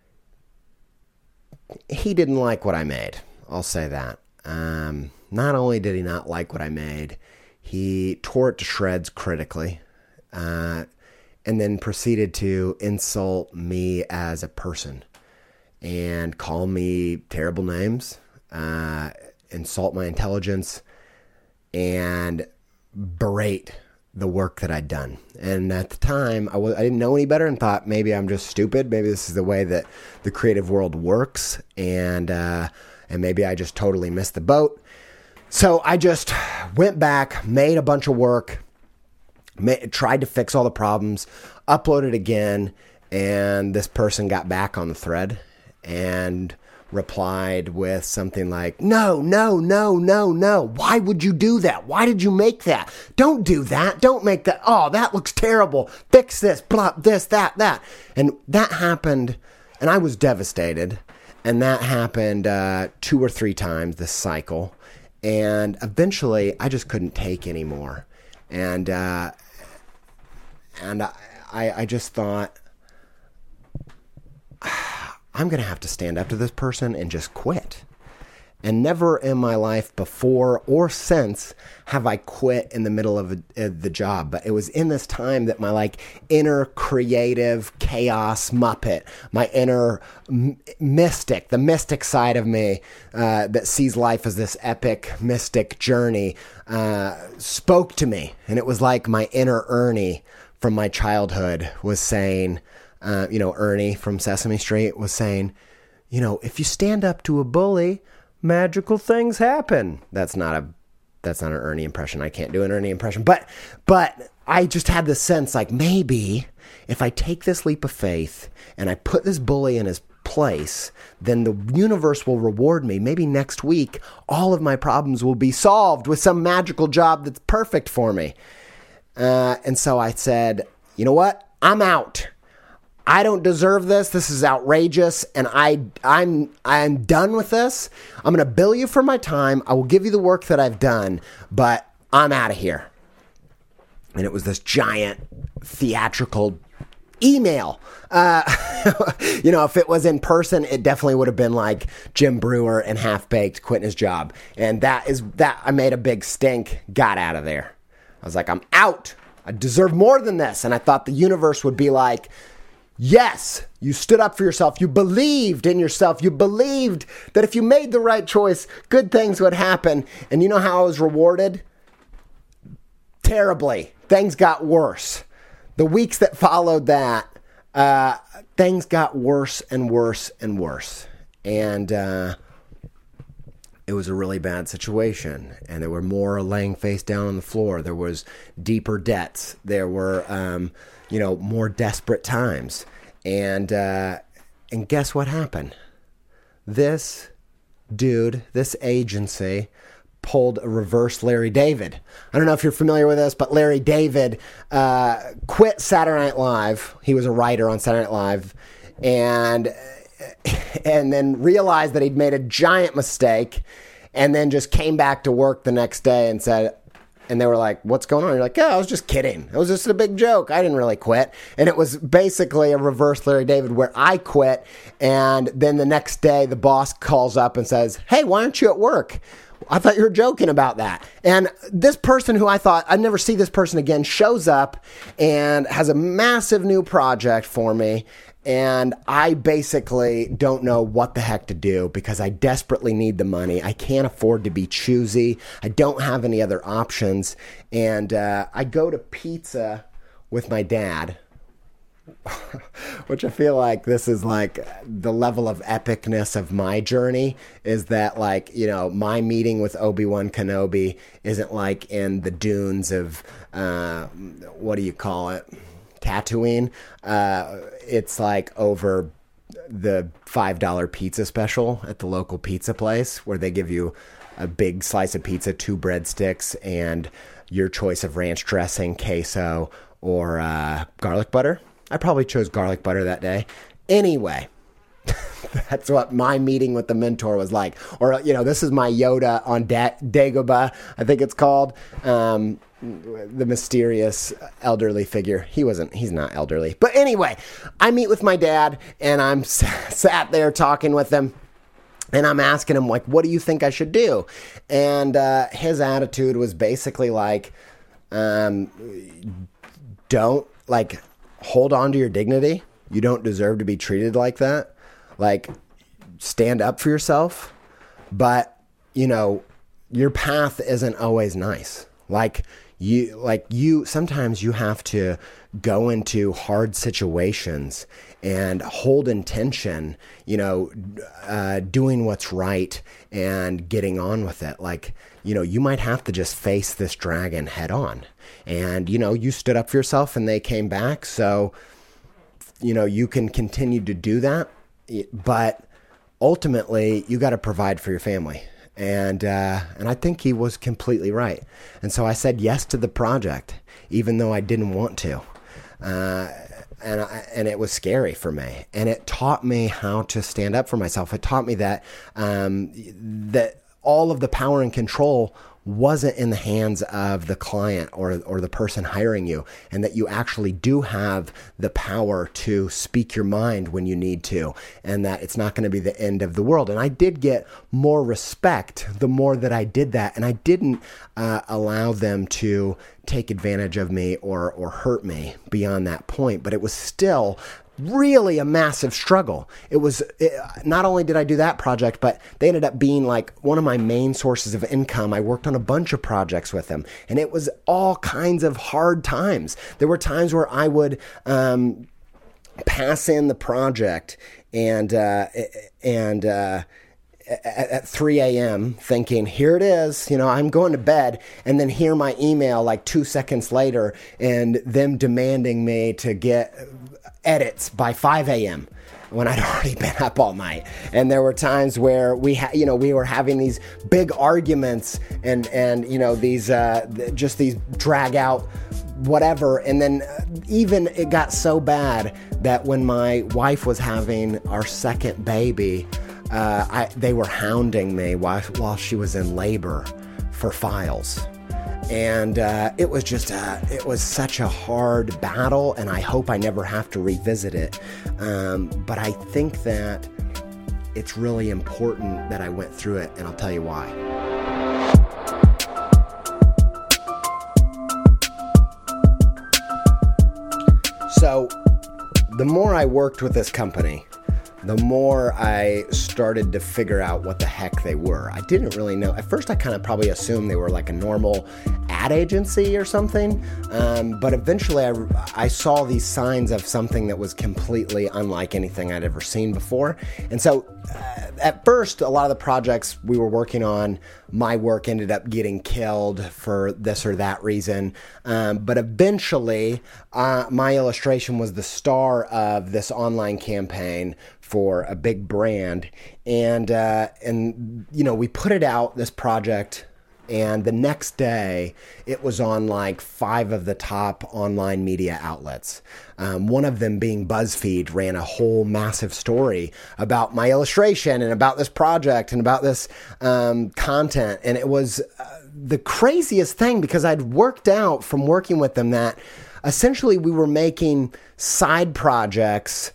he didn't like what I made. I'll say that. Um... Not only did he not like what I made, he tore it to shreds critically, uh, and then proceeded to insult me as a person and call me terrible names, uh, insult my intelligence, and berate the work that I'd done. And at the time, I, w- I didn't know any better and thought maybe I'm just stupid. Maybe this is the way that the creative world works, and uh, and maybe I just totally missed the boat. So I just went back, made a bunch of work, made, tried to fix all the problems, uploaded again, and this person got back on the thread and replied with something like, no, no, no, no, no. Why would you do that? Why did you make that? Don't do that. Don't make that. Oh, that looks terrible. Fix this, blah, this, that, that. And that happened, and I was devastated. And that happened uh, two or three times, this cycle. And eventually, I just couldn't take anymore. And uh, and I, I just thought, I'm going to have to stand up to this person and just quit. And never in my life before or since have I quit in the middle of, a, of the job. But it was in this time that my like inner creative chaos Muppet, my inner m- mystic, the mystic side of me uh, that sees life as this epic mystic journey, uh, spoke to me. And it was like my inner Ernie from my childhood was saying, uh, you know, Ernie from Sesame Street was saying, you know, if you stand up to a bully, magical things happen. That's not a that's not an Ernie impression. I can't do an Ernie impression. But but I just had this sense like maybe if I take this leap of faith and I put this bully in his place, then the universe will reward me. Maybe next week all of my problems will be solved with some magical job that's perfect for me. Uh, and so I said, you know what? I'm out. I don't deserve this. This is outrageous, and I, I'm, I'm done with this. I'm going to bill you for my time. I will give you the work that I've done, but I'm out of here. And it was this giant theatrical email. Uh, you know, if it was in person, it definitely would have been like Jim Brewer and Half Baked quitting his job. And that is that. I made a big stink, got out of there. I was like, I'm out. I deserve more than this. And I thought the universe would be like, Yes, you stood up for yourself. You believed in yourself. You believed that if you made the right choice, good things would happen. And you know how I was rewarded? Terribly. Things got worse. The weeks that followed that, uh, things got worse and worse and worse. And uh, it was a really bad situation. And there were more laying face down on the floor. There was deeper debts. There were, um, you know, more desperate times. And uh, and guess what happened? This dude, this agency, pulled a reverse Larry David. I don't know if you're familiar with this, but Larry David uh, quit Saturday Night Live. He was a writer on Saturday Night Live, and and then realized that he'd made a giant mistake, and then just came back to work the next day and said, and they were like, what's going on? You're like, yeah, I was just kidding. It was just a big joke. I didn't really quit. And it was basically a reverse Larry David where I quit, and then the next day the boss calls up and says, hey, why aren't you at work? I thought you were joking about that. And this person who I thought I'd never see this person again shows up and has a massive new project for me. And I basically don't know what the heck to do because I desperately need the money. I can't afford to be choosy. I don't have any other options. And uh, I go to pizza with my dad, which I feel like this is like the level of epicness of my journey, is that like, you know, my meeting with Obi-Wan Kenobi isn't like in the dunes of, uh, what do you call it? Tatooine. Uh, it's like over the five dollar pizza special at the local pizza place where they give you a big slice of pizza, two breadsticks, and your choice of ranch dressing, queso, or uh, garlic butter. I probably chose garlic butter that day. Anyway, that's what my meeting with the mentor was like. Or, you know, this is my Yoda on da- Dagobah, I think it's called. Um, the mysterious elderly figure. He wasn't, he's not elderly. But anyway, I meet with my dad, and I'm sat there talking with him. And I'm asking him, like, what do you think I should do? And uh, his attitude was basically like, um, don't, like, hold on to your dignity. You don't deserve to be treated like that. Like, stand up for yourself. But, you know, your path isn't always nice. Like, you, like you, sometimes you have to go into hard situations and hold intention, you know, uh, doing what's right and getting on with it. Like, you know, you might have to just face this dragon head on. And, you know, you stood up for yourself and they came back. So, you know, you can continue to do that. But ultimately, you got to provide for your family. And uh, and I think he was completely right. And so I said yes to the project, even though I didn't want to. Uh, and I, and it was scary for me. And it taught me how to stand up for myself. It taught me that um, that all of the power and control wasn't in the hands of the client or or the person hiring you, and that you actually do have the power to speak your mind when you need to, and that it's not going to be the end of the world. And I did get more respect the more that I did that, and I didn't uh, allow them to take advantage of me or or hurt me beyond that point. But it was still really a massive struggle. It was, it, not only did I do that project, but they ended up being like one of my main sources of income. I worked on a bunch of projects with them, and it was all kinds of hard times. There were times where I would um, pass in the project and, uh, and, uh, at three a.m. thinking, here it is, you know, I'm going to bed, and then hear my email like two seconds later and them demanding me to get edits by five a.m. when I'd already been up all night. And there were times where we had, you know, we were having these big arguments and, and, you know, these, uh, just these drag out whatever. And then even it got so bad that when my wife was having our second baby, uh, I, they were hounding me while, while she was in labor for files. And uh, it was just, a, it was such a hard battle, and I hope I never have to revisit it. Um, but I think that it's really important that I went through it, and I'll tell you why. So the more I worked with this company, the more I started to figure out what the heck they were. I didn't really know. At first, I kind of probably assumed they were like a normal ad agency or something. Um, but eventually, I, I saw these signs of something that was completely unlike anything I'd ever seen before. And so uh, at first, a lot of the projects we were working on, my work ended up getting killed for this or that reason. Um, but eventually, uh, my illustration was the star of this online campaign for a big brand. And, uh, and you know, we put it out, this project, and the next day it was on like five of the top online media outlets. Um, one of them being BuzzFeed ran a whole massive story about my illustration and about this project and about this um, content. And it was uh, the craziest thing, because I'd worked out from working with them that essentially we were making side projects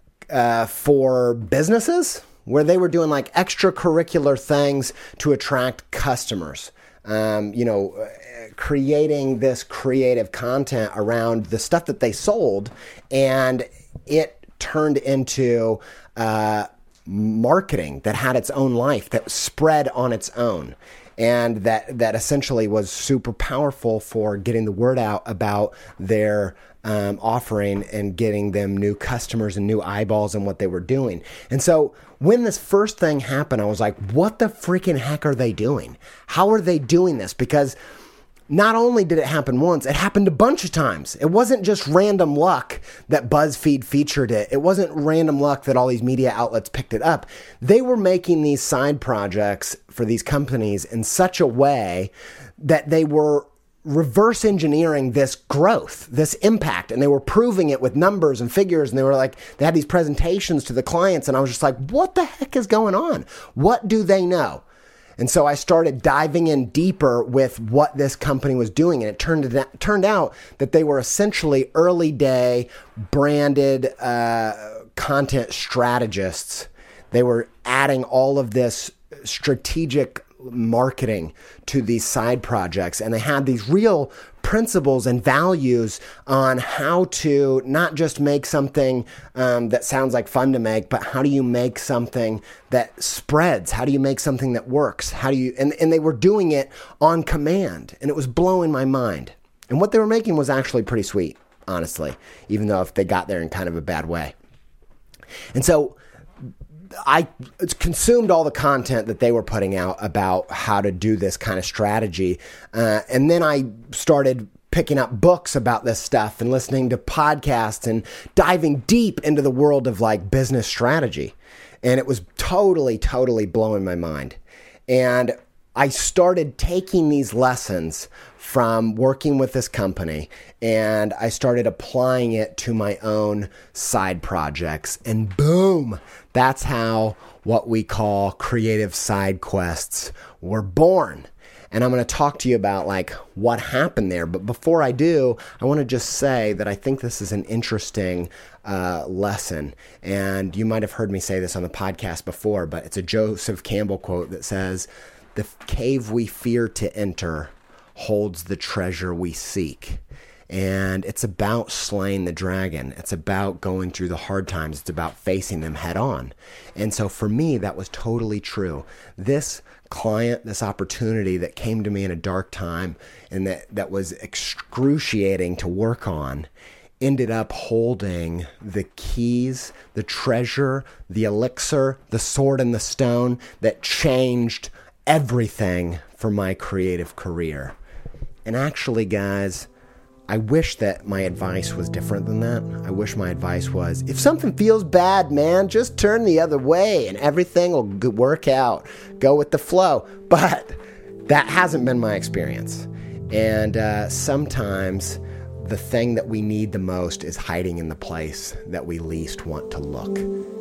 uh, for businesses where they were doing like extracurricular things to attract customers. Um, you know, creating this creative content around the stuff that they sold, and it turned into uh, marketing that had its own life, that spread on its own, and that that essentially was super powerful for getting the word out about their um, offering and getting them new customers and new eyeballs in what they were doing. And so when this first thing happened, I was like, what the freaking heck are they doing? How are they doing this? Because not only did it happen once, it happened a bunch of times. It wasn't just random luck that BuzzFeed featured it. It wasn't random luck that all these media outlets picked it up. They were making these side projects for these companies in such a way that they were reverse engineering this growth, this impact, and they were proving it with numbers and figures, and they were like, they had these presentations to the clients, and I was just like, what the heck is going on? What do they know? And so I started diving in deeper with what this company was doing, and it turned it turned out that they were essentially early day branded uh, content strategists. They were adding all of this strategic marketing to these side projects, and they had these real principles and values on how to not just make something um, that sounds like fun to make, but how do you make something that spreads? How do you make something that works? How do you, and, and they were doing it on command, and it was blowing my mind. And what they were making was actually pretty sweet, honestly, even though if they got there in kind of a bad way. And so I consumed all the content that they were putting out about how to do this kind of strategy. Uh, and then I started picking up books about this stuff and listening to podcasts and diving deep into the world of like business strategy. And it was totally, totally blowing my mind. And I started taking these lessons from working with this company, and I started applying it to my own side projects, and boom, that's how what we call creative side quests were born. And I'm going to talk to you about like what happened there. But before I do, I want to just say that I think this is an interesting uh, lesson. And you might have heard me say this on the podcast before, but it's a Joseph Campbell quote that says, "The cave we fear to enter holds the treasure we seek." And it's about slaying the dragon. It's about going through the hard times. It's about facing them head on. And so for me, that was totally true. This client, this opportunity that came to me in a dark time and that, that was excruciating to work on, ended up holding the keys, the treasure, the elixir, the sword and the stone that changed everything for my creative career. And actually, guys, I wish that my advice was different than that. I wish my advice was, if something feels bad, man, just turn the other way and everything will work out. Go with the flow. But that hasn't been my experience. And uh, sometimes the thing that we need the most is hiding in the place that we least want to look.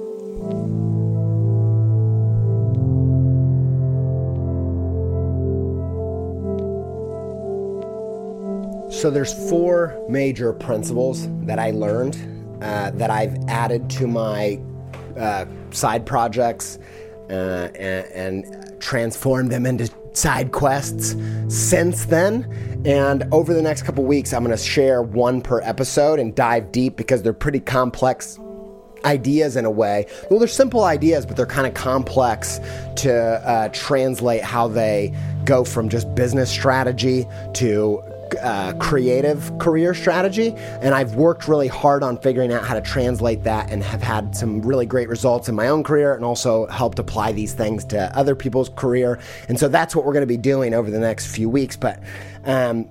So there's four major principles that I learned uh, that I've added to my uh, side projects uh, and, and transformed them into side quests since then. And over the next couple weeks, I'm going to share one per episode and dive deep because they're pretty complex ideas in a way. Well, they're simple ideas, but they're kind of complex to uh, translate how they go from just business strategy to uh, creative career strategy. And I've worked really hard on figuring out how to translate that and have had some really great results in my own career and also helped apply these things to other people's career. And so that's what we're going to be doing over the next few weeks. But um,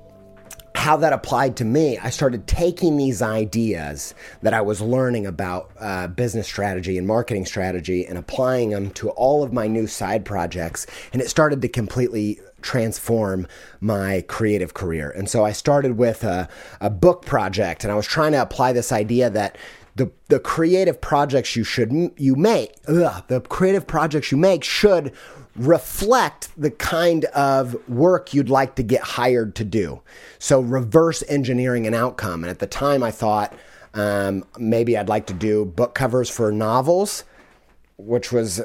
how that applied to me, I started taking these ideas that I was learning about uh, business strategy and marketing strategy and applying them to all of my new side projects. And it started to completely transform my creative career. And so I started with a, a book project, and I was trying to apply this idea that the the creative projects you should you make, ugh, the creative projects you make should reflect the kind of work you'd like to get hired to do. So reverse engineering an outcome. And at the time I thought um, maybe I'd like to do book covers for novels, which was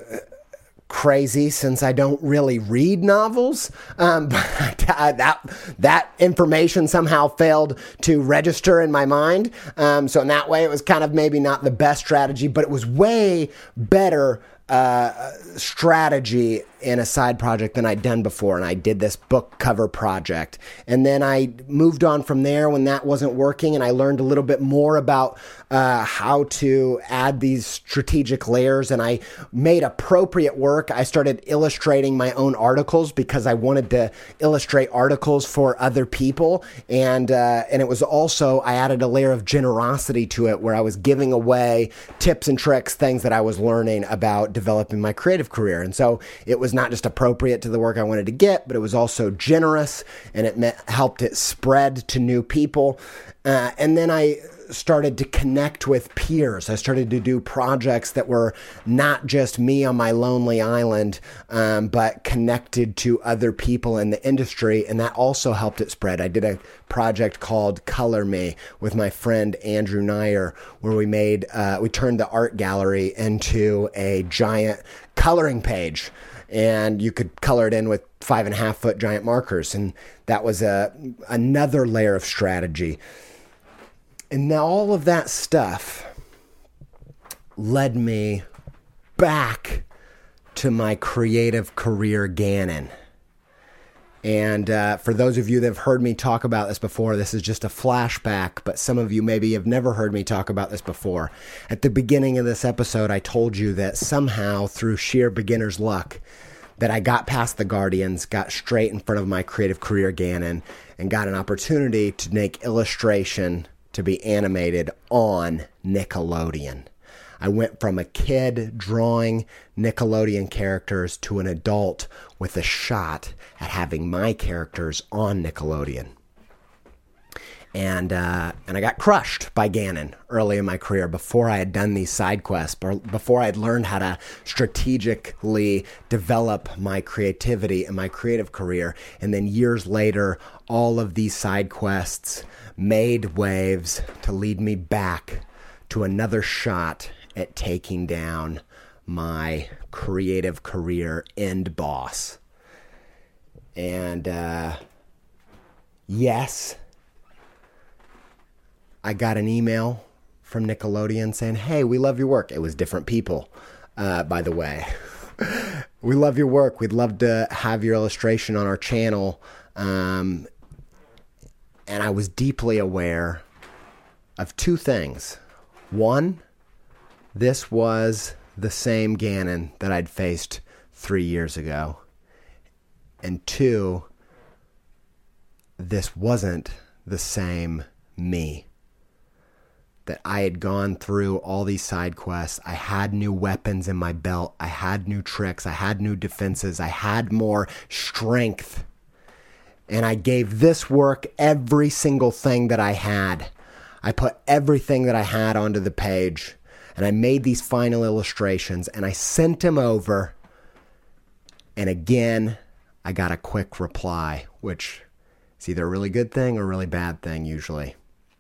crazy since I don't really read novels. Um, but that that information somehow failed to register in my mind. Um, so in that way, it was kind of maybe not the best strategy, but it was way better uh, strategy in a side project than I'd done before. And I did this book cover project. And then I moved on from there when that wasn't working. And I learned a little bit more about uh, how to add these strategic layers. And I made appropriate work. I started illustrating my own articles because I wanted to illustrate articles for other people. And, uh, and it was also, I added a layer of generosity to it where I was giving away tips and tricks, things that I was learning about developing my creative career. And so it was not just appropriate to the work I wanted to get, but it was also generous, and it meant, helped it spread to new people. Uh, and then I started to connect with peers. I started to do projects that were not just me on my lonely island, um, but connected to other people in the industry, and that also helped it spread. I did a project called Color Me with my friend Andrew Nyer, where we made, uh, we turned the art gallery into a giant coloring page. And you could color it in with five and a half foot giant markers. And that was a, another layer of strategy. And now all of that stuff led me back to my creative career Gannon. And uh, for those of you that have heard me talk about this before, this is just a flashback, but some of you maybe have never heard me talk about this before. At the beginning of this episode, I told you that somehow, through sheer beginner's luck, that I got past the Guardians, got straight in front of my creative career Gannon, and got an opportunity to make illustration to be animated on Nickelodeon. I went from a kid drawing Nickelodeon characters to an adult with a shot at having my characters on Nickelodeon. And uh, and I got crushed by Gannon early in my career before I had done these side quests, before I had learned how to strategically develop my creativity and my creative career. And then years later, all of these side quests made waves to lead me back to another shot at taking down my creative career end boss. And uh, yes, I got an email from Nickelodeon saying, hey, we love your work. It was different people, uh, by the way. We love your work. We'd love to have your illustration on our channel. Um, and I was deeply aware of two things. One, this was the same Gannon that I'd faced three years ago. And two, this wasn't the same me. That I had gone through all these side quests. I had new weapons in my belt. I had new tricks. I had new defenses. I had more strength. And I gave this work every single thing that I had. I put everything that I had onto the page. And I made these final illustrations. And I sent them over. And again, I got a quick reply, which is either a really good thing or a really bad thing usually.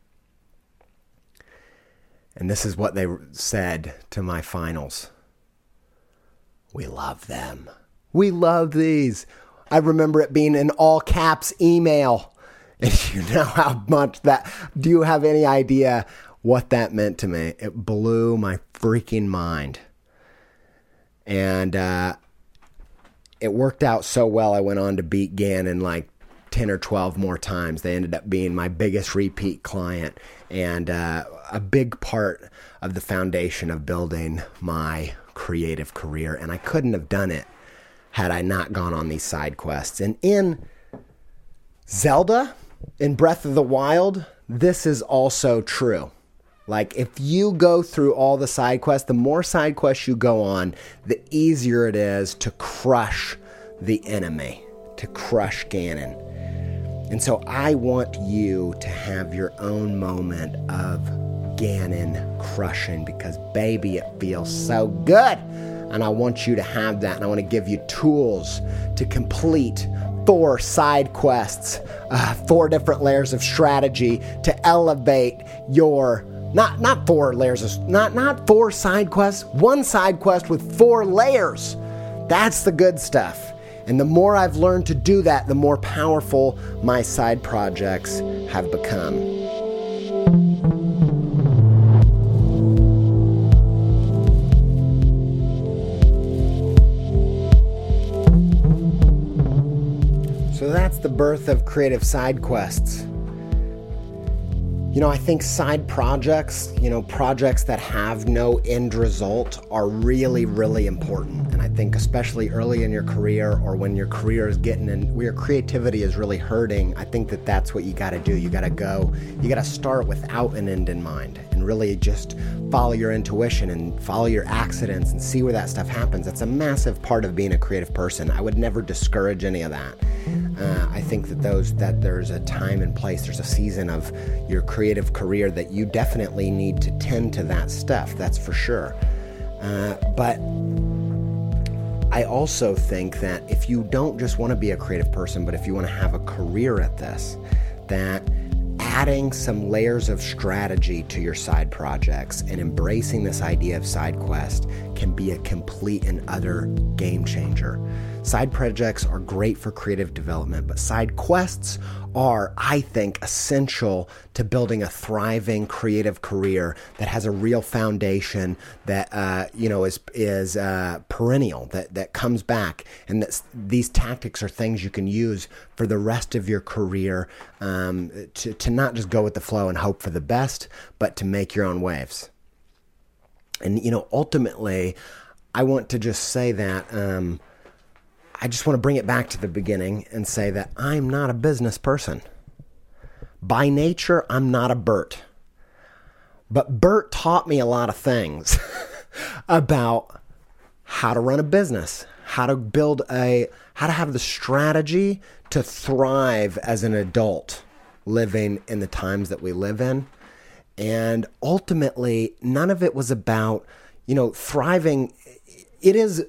And this is what they said to my finals. We love them. We love these. I remember it being an all caps email. And you know how much that, do you have any idea what that meant to me? It blew my freaking mind. And uh, it worked out so well. I went on to beat Gannon like ten or twelve more times. They ended up being my biggest repeat client and uh, a big part of the foundation of building my creative career. And I couldn't have done it had I not gone on these side quests. And in Zelda, in Breath of the Wild, this is also true. Like, if you go through all the side quests, the more side quests you go on, the easier it is to crush the enemy, to crush Ganon. And so I want you to have your own moment of Ganon crushing, because, baby, it feels so good. And I want you to have that, and I want to give you tools to complete four side quests, uh, four different layers of strategy to elevate your... Not not four layers of, not not four side quests, one side quest with four layers. That's the good stuff. And the more I've learned to do that, the more powerful my side projects have become. So that's the birth of creative side quests. You know, I think side projects, you know, projects that have no end result are really, really important. And I think especially early in your career, or when your career is getting in, where your creativity is really hurting, I think that that's what you got to do. You got to go, you got to start without an end in mind and really just follow your intuition and follow your accidents and see where that stuff happens. That's a massive part of being a creative person. I would never discourage any of that. Uh, I think that those that there's a time and place, there's a season of your creative career that you definitely need to tend to that stuff. That's for sure. Uh, but I also think that if you don't just want to be a creative person, but if you want to have a career at this, that adding some layers of strategy to your side projects and embracing this idea of side quest can be a complete and utter game changer. Side projects are great for creative development, but side quests are, I think, essential to building a thriving creative career that has a real foundation that uh, you know is is uh, perennial, that that comes back, and that these tactics are things you can use for the rest of your career, um, to to not just go with the flow and hope for the best, but to make your own waves. And you know, ultimately, I want to just say that. Um, I just want to bring it back to the beginning and say that I'm not a business person. By nature, I'm not a Bert. But Bert taught me a lot of things about how to run a business, how to build a, how to have the strategy to thrive as an adult living in the times that we live in. And ultimately, none of it was about, you know, thriving. It is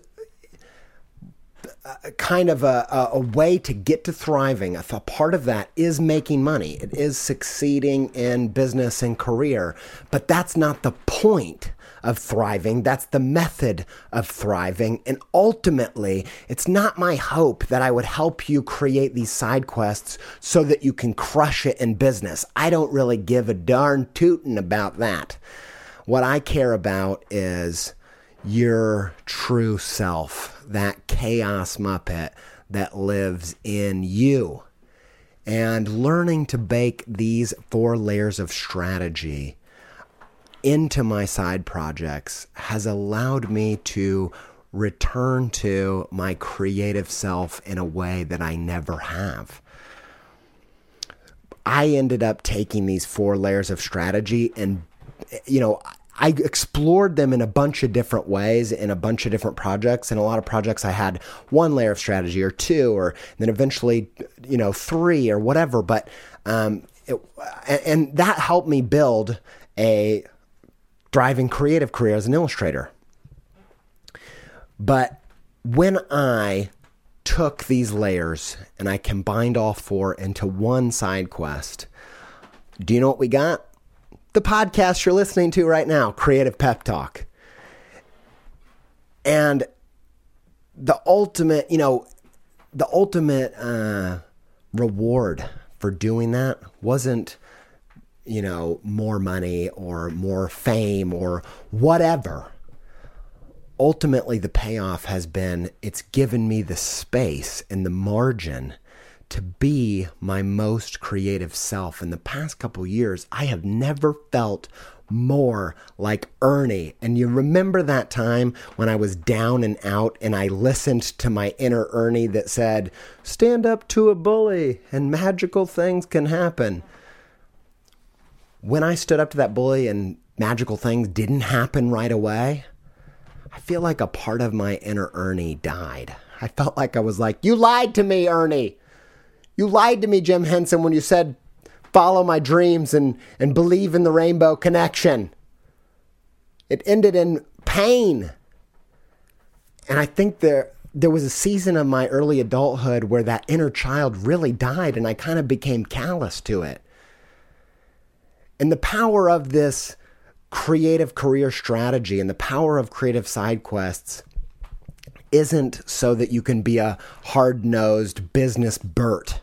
kind of a, a, a way to get to thriving. A part of that is making money. It is succeeding in business and career, but that's not the point of thriving. That's the method of thriving. And ultimately, it's not my hope that I would help you create these side quests so that you can crush it in business. I don't really give a darn tootin' about that. What I care about is your true self, that chaos Muppet that lives in you. And learning to bake these four layers of strategy into my side projects has allowed me to return to my creative self in a way that I never have. I ended up taking these four layers of strategy and, you know, I explored them in a bunch of different ways in a bunch of different projects. In a lot of projects, I had one layer of strategy or two, or then eventually, you know, three or whatever. But um, it, and that helped me build a thriving creative career as an illustrator. But when I took these layers and I combined all four into one side quest, do you know what we got? The podcast you're listening to right now, Creative Pep Talk. And the ultimate, you know, the ultimate uh, reward for doing that wasn't, you know, more money or more fame or whatever. Ultimately, the payoff has been it's given me the space and the margin to be my most creative self. In the past couple years, I have never felt more like Ernie. And you remember that time when I was down and out and I listened to my inner Ernie that said, stand up to a bully and magical things can happen. When I stood up to that bully and magical things didn't happen right away, I feel like a part of my inner Ernie died. I felt like I was like, you lied to me, Ernie. You lied to me, Jim Henson, when you said, follow my dreams and, and believe in the rainbow connection. It ended in pain. And I think there, there was a season of my early adulthood where that inner child really died and I kind of became callous to it. And the power of this creative career strategy and the power of creative side quests isn't so that you can be a hard-nosed business Bert.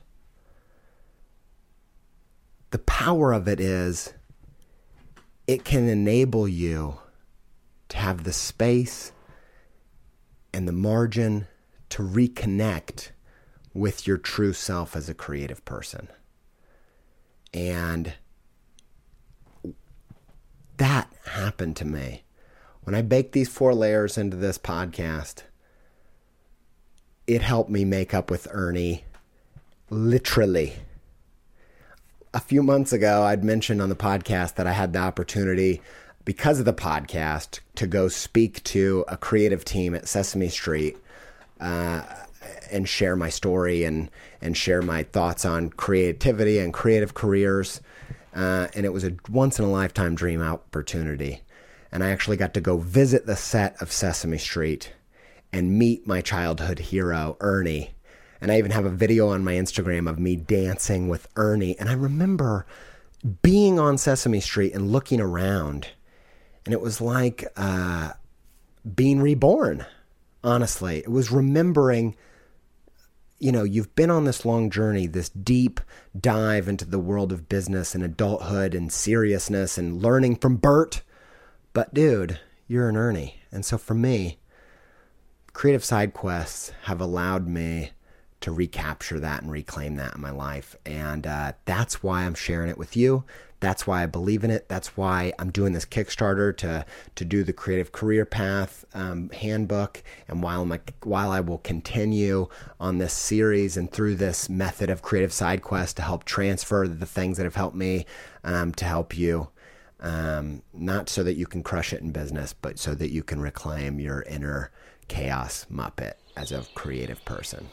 The power of it is it can enable you to have the space and the margin to reconnect with your true self as a creative person. And that happened to me. When I baked these four layers into this podcast, it helped me make up with Ernie, literally. A few months ago, I'd mentioned on the podcast that I had the opportunity, because of the podcast, to go speak to a creative team at Sesame Street uh, and share my story and, and share my thoughts on creativity and creative careers. Uh, and it was a once-in-a-lifetime dream opportunity. And I actually got to go visit the set of Sesame Street and meet my childhood hero, Ernie. And I even have a video on my Instagram of me dancing with Ernie. And I remember being on Sesame Street and looking around. And it was like uh, being reborn, honestly. It was remembering, you know, you've been on this long journey, this deep dive into the world of business and adulthood and seriousness and learning from Bert. But dude, you're an Ernie. And so for me, creative side quests have allowed me to recapture that and reclaim that in my life. And uh, that's why I'm sharing it with you. That's why I believe in it. That's why I'm doing this Kickstarter to to do the Creative Career Path um, handbook. And while my, while I will continue on this series and through this method of creative side quest to help transfer the things that have helped me um, to help you, um, not so that you can crush it in business, but so that you can reclaim your inner chaos Muppet as a creative person.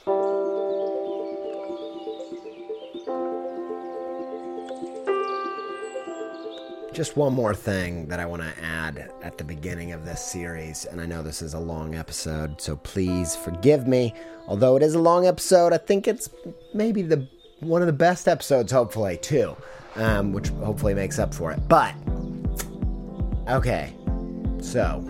Just one more thing that I want to add at the beginning of this series, and I know this is a long episode, so please forgive me. Although it is a long episode, I think it's maybe the one of the best episodes, hopefully, too, um, which hopefully makes up for it. But, okay, so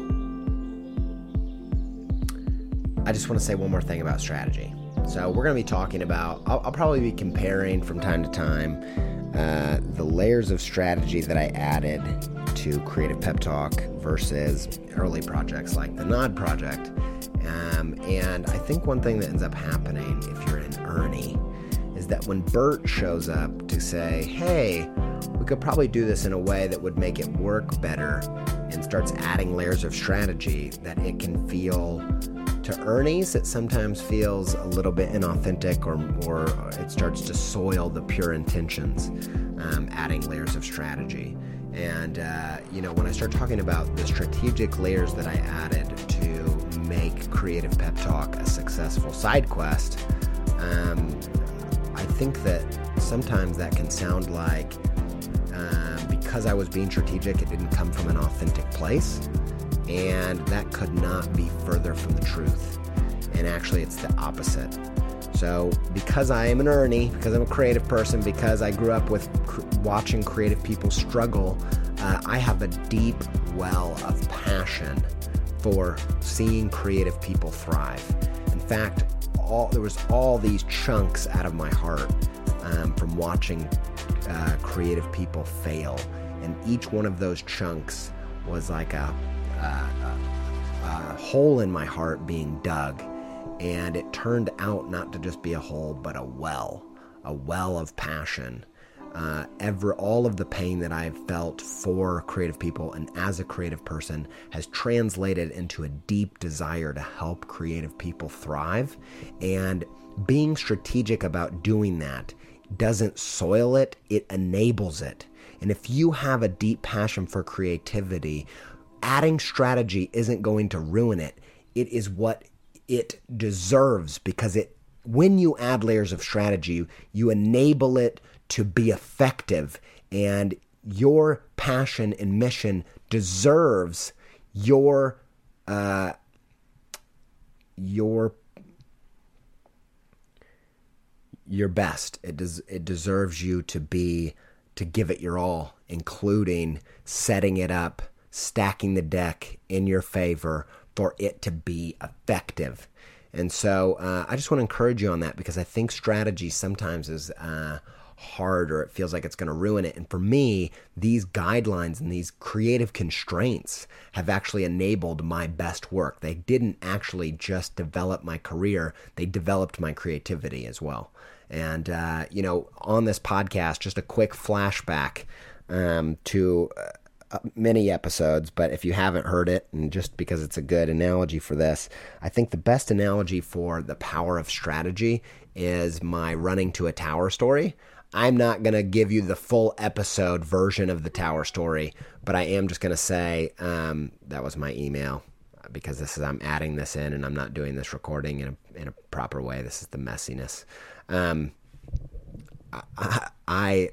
I just want to say one more thing about strategy. So we're going to be talking about, I'll, I'll probably be comparing from time to time Uh, the layers of strategy that I added to Creative Pep Talk versus early projects like the Nod Project. Um, and I think one thing that ends up happening if you're an Ernie is that when Bert shows up to say, hey, we could probably do this in a way that would make it work better, and starts adding layers of strategy, that it can feel, to Ernies, it sometimes feels a little bit inauthentic, or, or it starts to soil the pure intentions, um, adding layers of strategy. And, uh, you know, when I start talking about the strategic layers that I added to make Creative Pep Talk a successful side quest, um, I think that sometimes that can sound like uh, because I was being strategic, it didn't come from an authentic place. And that could not be further from the truth. And actually, it's the opposite. So because I am an Ernie, because I'm a creative person, because I grew up with cr- watching creative people struggle, uh, I have a deep well of passion for seeing creative people thrive. In fact, all there was all these chunks out of my heart um, from watching uh, creative people fail. And each one of those chunks was like a, a, a, a hole in my heart being dug. And it turned out not to just be a hole, but a well, a well of passion. Uh, ever, all of the pain that I've felt for creative people and as a creative person has translated into a deep desire to help creative people thrive. And being strategic about doing that doesn't soil it, it enables it. And if you have a deep passion for creativity, adding strategy isn't going to ruin it. It is what it deserves, because it, when you add layers of strategy, you enable it to be effective, and your passion and mission deserves your uh, your your best. It does. It deserves you to be to give it your all, including setting it up, stacking the deck in your favor for it to be effective. And so uh, I just want to encourage you on that, because I think strategy sometimes is uh, hard, or it feels like it's going to ruin it. And for me, these guidelines and these creative constraints have actually enabled my best work. They didn't actually just develop my career, they developed my creativity as well. And, uh, you know, on this podcast, just a quick flashback um, to uh, many episodes, but if you haven't heard it, and just because it's a good analogy for this, I think the best analogy for the power of strategy is my running to a tower story. I'm not going to give you the full episode version of the tower story, but I am just going to say um, that was my email, because this is I'm adding this in, and I'm not doing this recording in a in a proper way. This is the messiness. Um, I, I,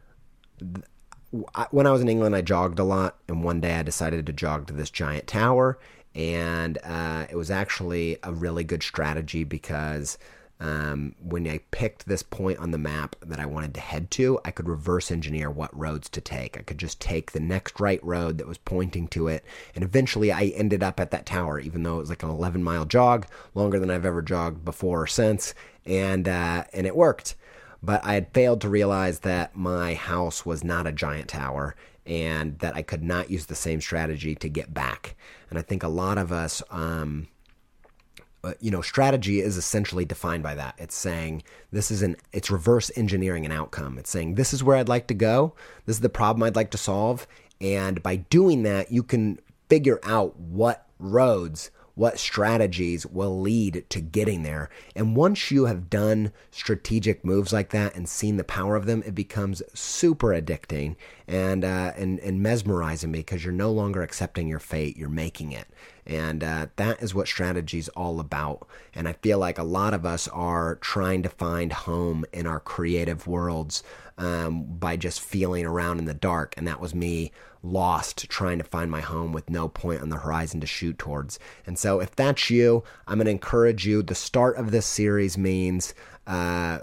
I when I was in England, I jogged a lot, and one day I decided to jog to this giant tower, and uh, it was actually a really good strategy, because Um, when I picked this point on the map that I wanted to head to, I could reverse engineer what roads to take. I could just take the next right road that was pointing to it, and eventually I ended up at that tower, even though it was like an eleven mile jog, longer than I've ever jogged before or since, and uh, and it worked. But I had failed to realize that my house was not a giant tower, and that I could not use the same strategy to get back. And I think a lot of us... Um, you know, strategy is essentially defined by that. It's saying this is an, it's reverse engineering an outcome. It's saying this is where I'd like to go. This is the problem I'd like to solve. And by doing that, you can figure out what roads, what strategies will lead to getting there. And once you have done strategic moves like that and seen the power of them, it becomes super addicting and uh, and and mesmerizing, because you're no longer accepting your fate, you're making it. And uh, that is what strategy is all about. And I feel like a lot of us are trying to find home in our creative worlds um, by just feeling around in the dark. And that was me, lost, trying to find my home with no point on the horizon to shoot towards. And so if that's you, I'm going to encourage you. The start of this series means... Uh,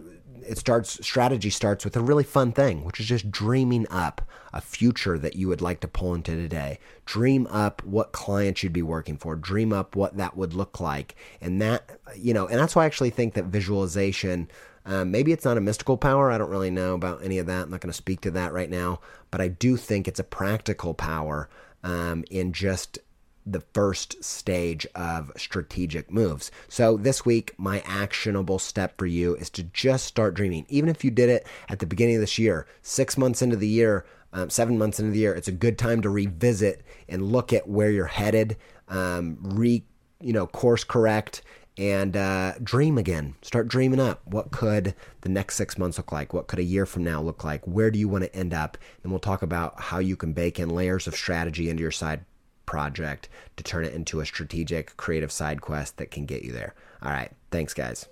It starts, strategy starts with a really fun thing, which is just dreaming up a future that you would like to pull into today. Dream up what clients you'd be working for. Dream up what that would look like. And that, you know, and that's why I actually think that visualization, um, maybe it's not a mystical power. I don't really know about any of that. I'm not going to speak to that right now, but I do think it's a practical power um, in just the first stage of strategic moves. So this week, my actionable step for you is to just start dreaming. Even if you did it at the beginning of this year, six months into the year, um, seven months into the year, it's a good time to revisit and look at where you're headed, um, re, you know, course correct, and uh, dream again. Start dreaming up. What could the next six months look like? What could a year from now look like? Where do you want to end up? And we'll talk about how you can bake in layers of strategy into your side project to turn it into a strategic, creative side quest that can get you there. All right. Thanks, guys.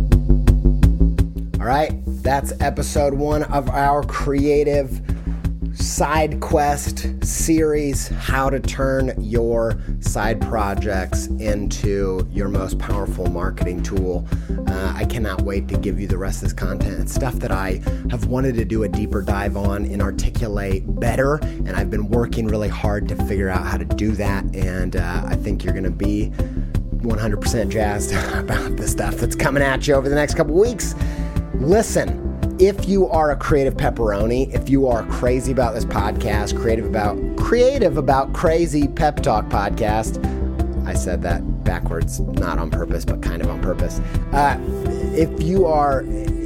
All right. That's episode one of our creative side quest series, how to turn your side projects into your most powerful marketing tool. Uh, I cannot wait to give you the rest of this content. It's stuff that I have wanted to do a deeper dive on and articulate better, and I've been working really hard to figure out how to do that, and uh, I think you're going to be one hundred percent jazzed about the stuff that's coming at you over the next couple weeks. Listen. If you are a creative pepperoni, if you are crazy about this podcast, creative about creative about crazy pep talk podcast, I said that backwards, not on purpose, but kind of on purpose. Uh, if you are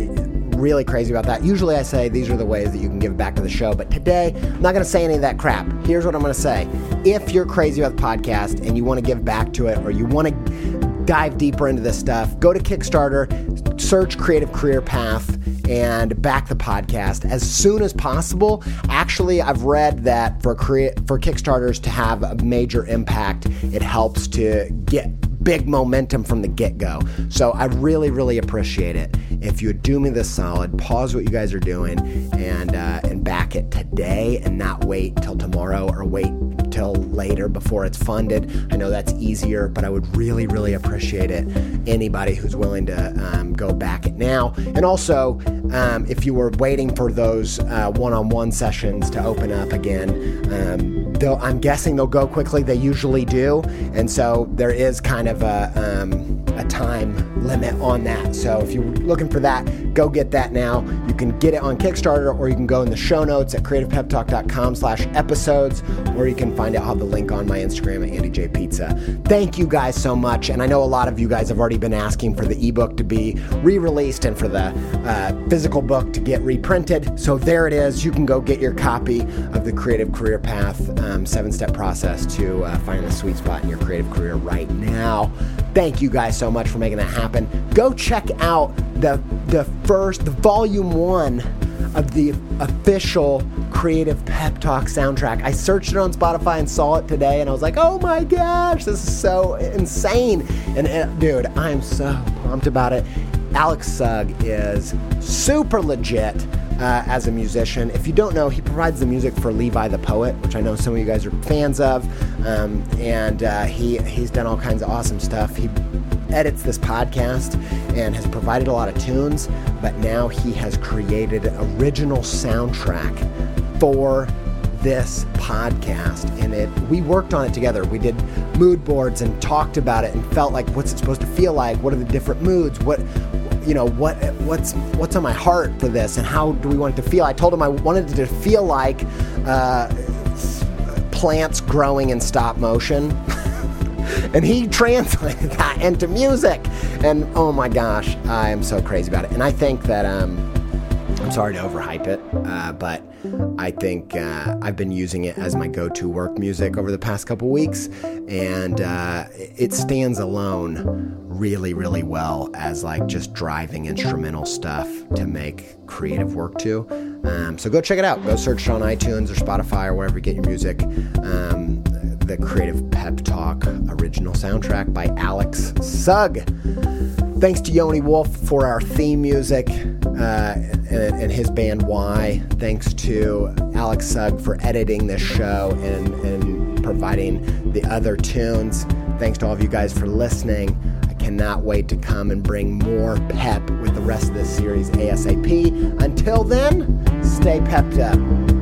really crazy about that, usually I say these are the ways that you can give back to the show, but today I'm not going to say any of that crap. Here's what I'm going to say. If you're crazy about the podcast and you want to give back to it, or you want to dive deeper into this stuff, go to Kickstarter, search Creative Career Path, and back the podcast as soon as possible. Actually, I've read that for crea- for Kickstarters to have a major impact, it helps to get big momentum from the get-go. So I really, really appreciate it. If you would do me this solid, pause what you guys are doing and uh, and back it today and not wait till tomorrow or wait till later before it's funded. I know that's easier, but I would really, really appreciate it. Anybody who's willing to um, go back it now. And also, um, if you were waiting for those uh, one-on-one sessions to open up again, um, they'll, I'm guessing they'll go quickly. They usually do. And so there is kind of a, um, a time limit on that. So if you're looking for that, go get that now. You can get it on Kickstarter, or you can go in the show notes at creativepeptalk.com slash episodes, or you can find out how the link on my Instagram at Andy J Pizza. Thank you guys so much. And I know a lot of you guys have already been asking for the ebook to be re-released and for the uh, physical book to get reprinted. So there it is. You can go get your copy of the Creative Career Path um, seven-step process to uh, find the sweet spot in your creative career right now. Thank you guys so much for making that happen. Go check out the the first, the volume one of the official Creative Pep Talk soundtrack. I searched it on Spotify and saw it today, and I was like, oh my gosh, this is so insane. And, and dude, I'm so pumped about it. Alex Sugg is super legit uh, as a musician. If you don't know, he provides the music for Levi the Poet, which I know some of you guys are fans of, um, and uh, he he's done all kinds of awesome stuff. He edits this podcast and has provided a lot of tunes, but now he has created an original soundtrack for this podcast, and it we worked on it together. We did mood boards and talked about it and felt like, what's it supposed to feel like? What are the different moods? What you know, what what's what's on my heart for this, and how do we want it to feel? I told him I wanted it to feel like uh, plants growing in stop motion. And he translated that into music. And oh my gosh, I am so crazy about it. And I think that, um, I'm sorry to overhype it, uh, but I think uh, I've been using it as my go-to work music over the past couple weeks. And uh, it stands alone really, really well as like just driving instrumental stuff to make creative work to. Um, so go check it out. Go search it on iTunes or Spotify or wherever you get your music. Um, the Creative Pep Talk original soundtrack by Alex Sugg. Thanks to Yoni Wolf for our theme music uh, and, and his band Y. Thanks to Alex Sugg for editing this show and, and providing the other tunes. Thanks to all of you guys for listening. I cannot wait to come and bring more pep with the rest of this series ASAP. Until then, stay pepped up.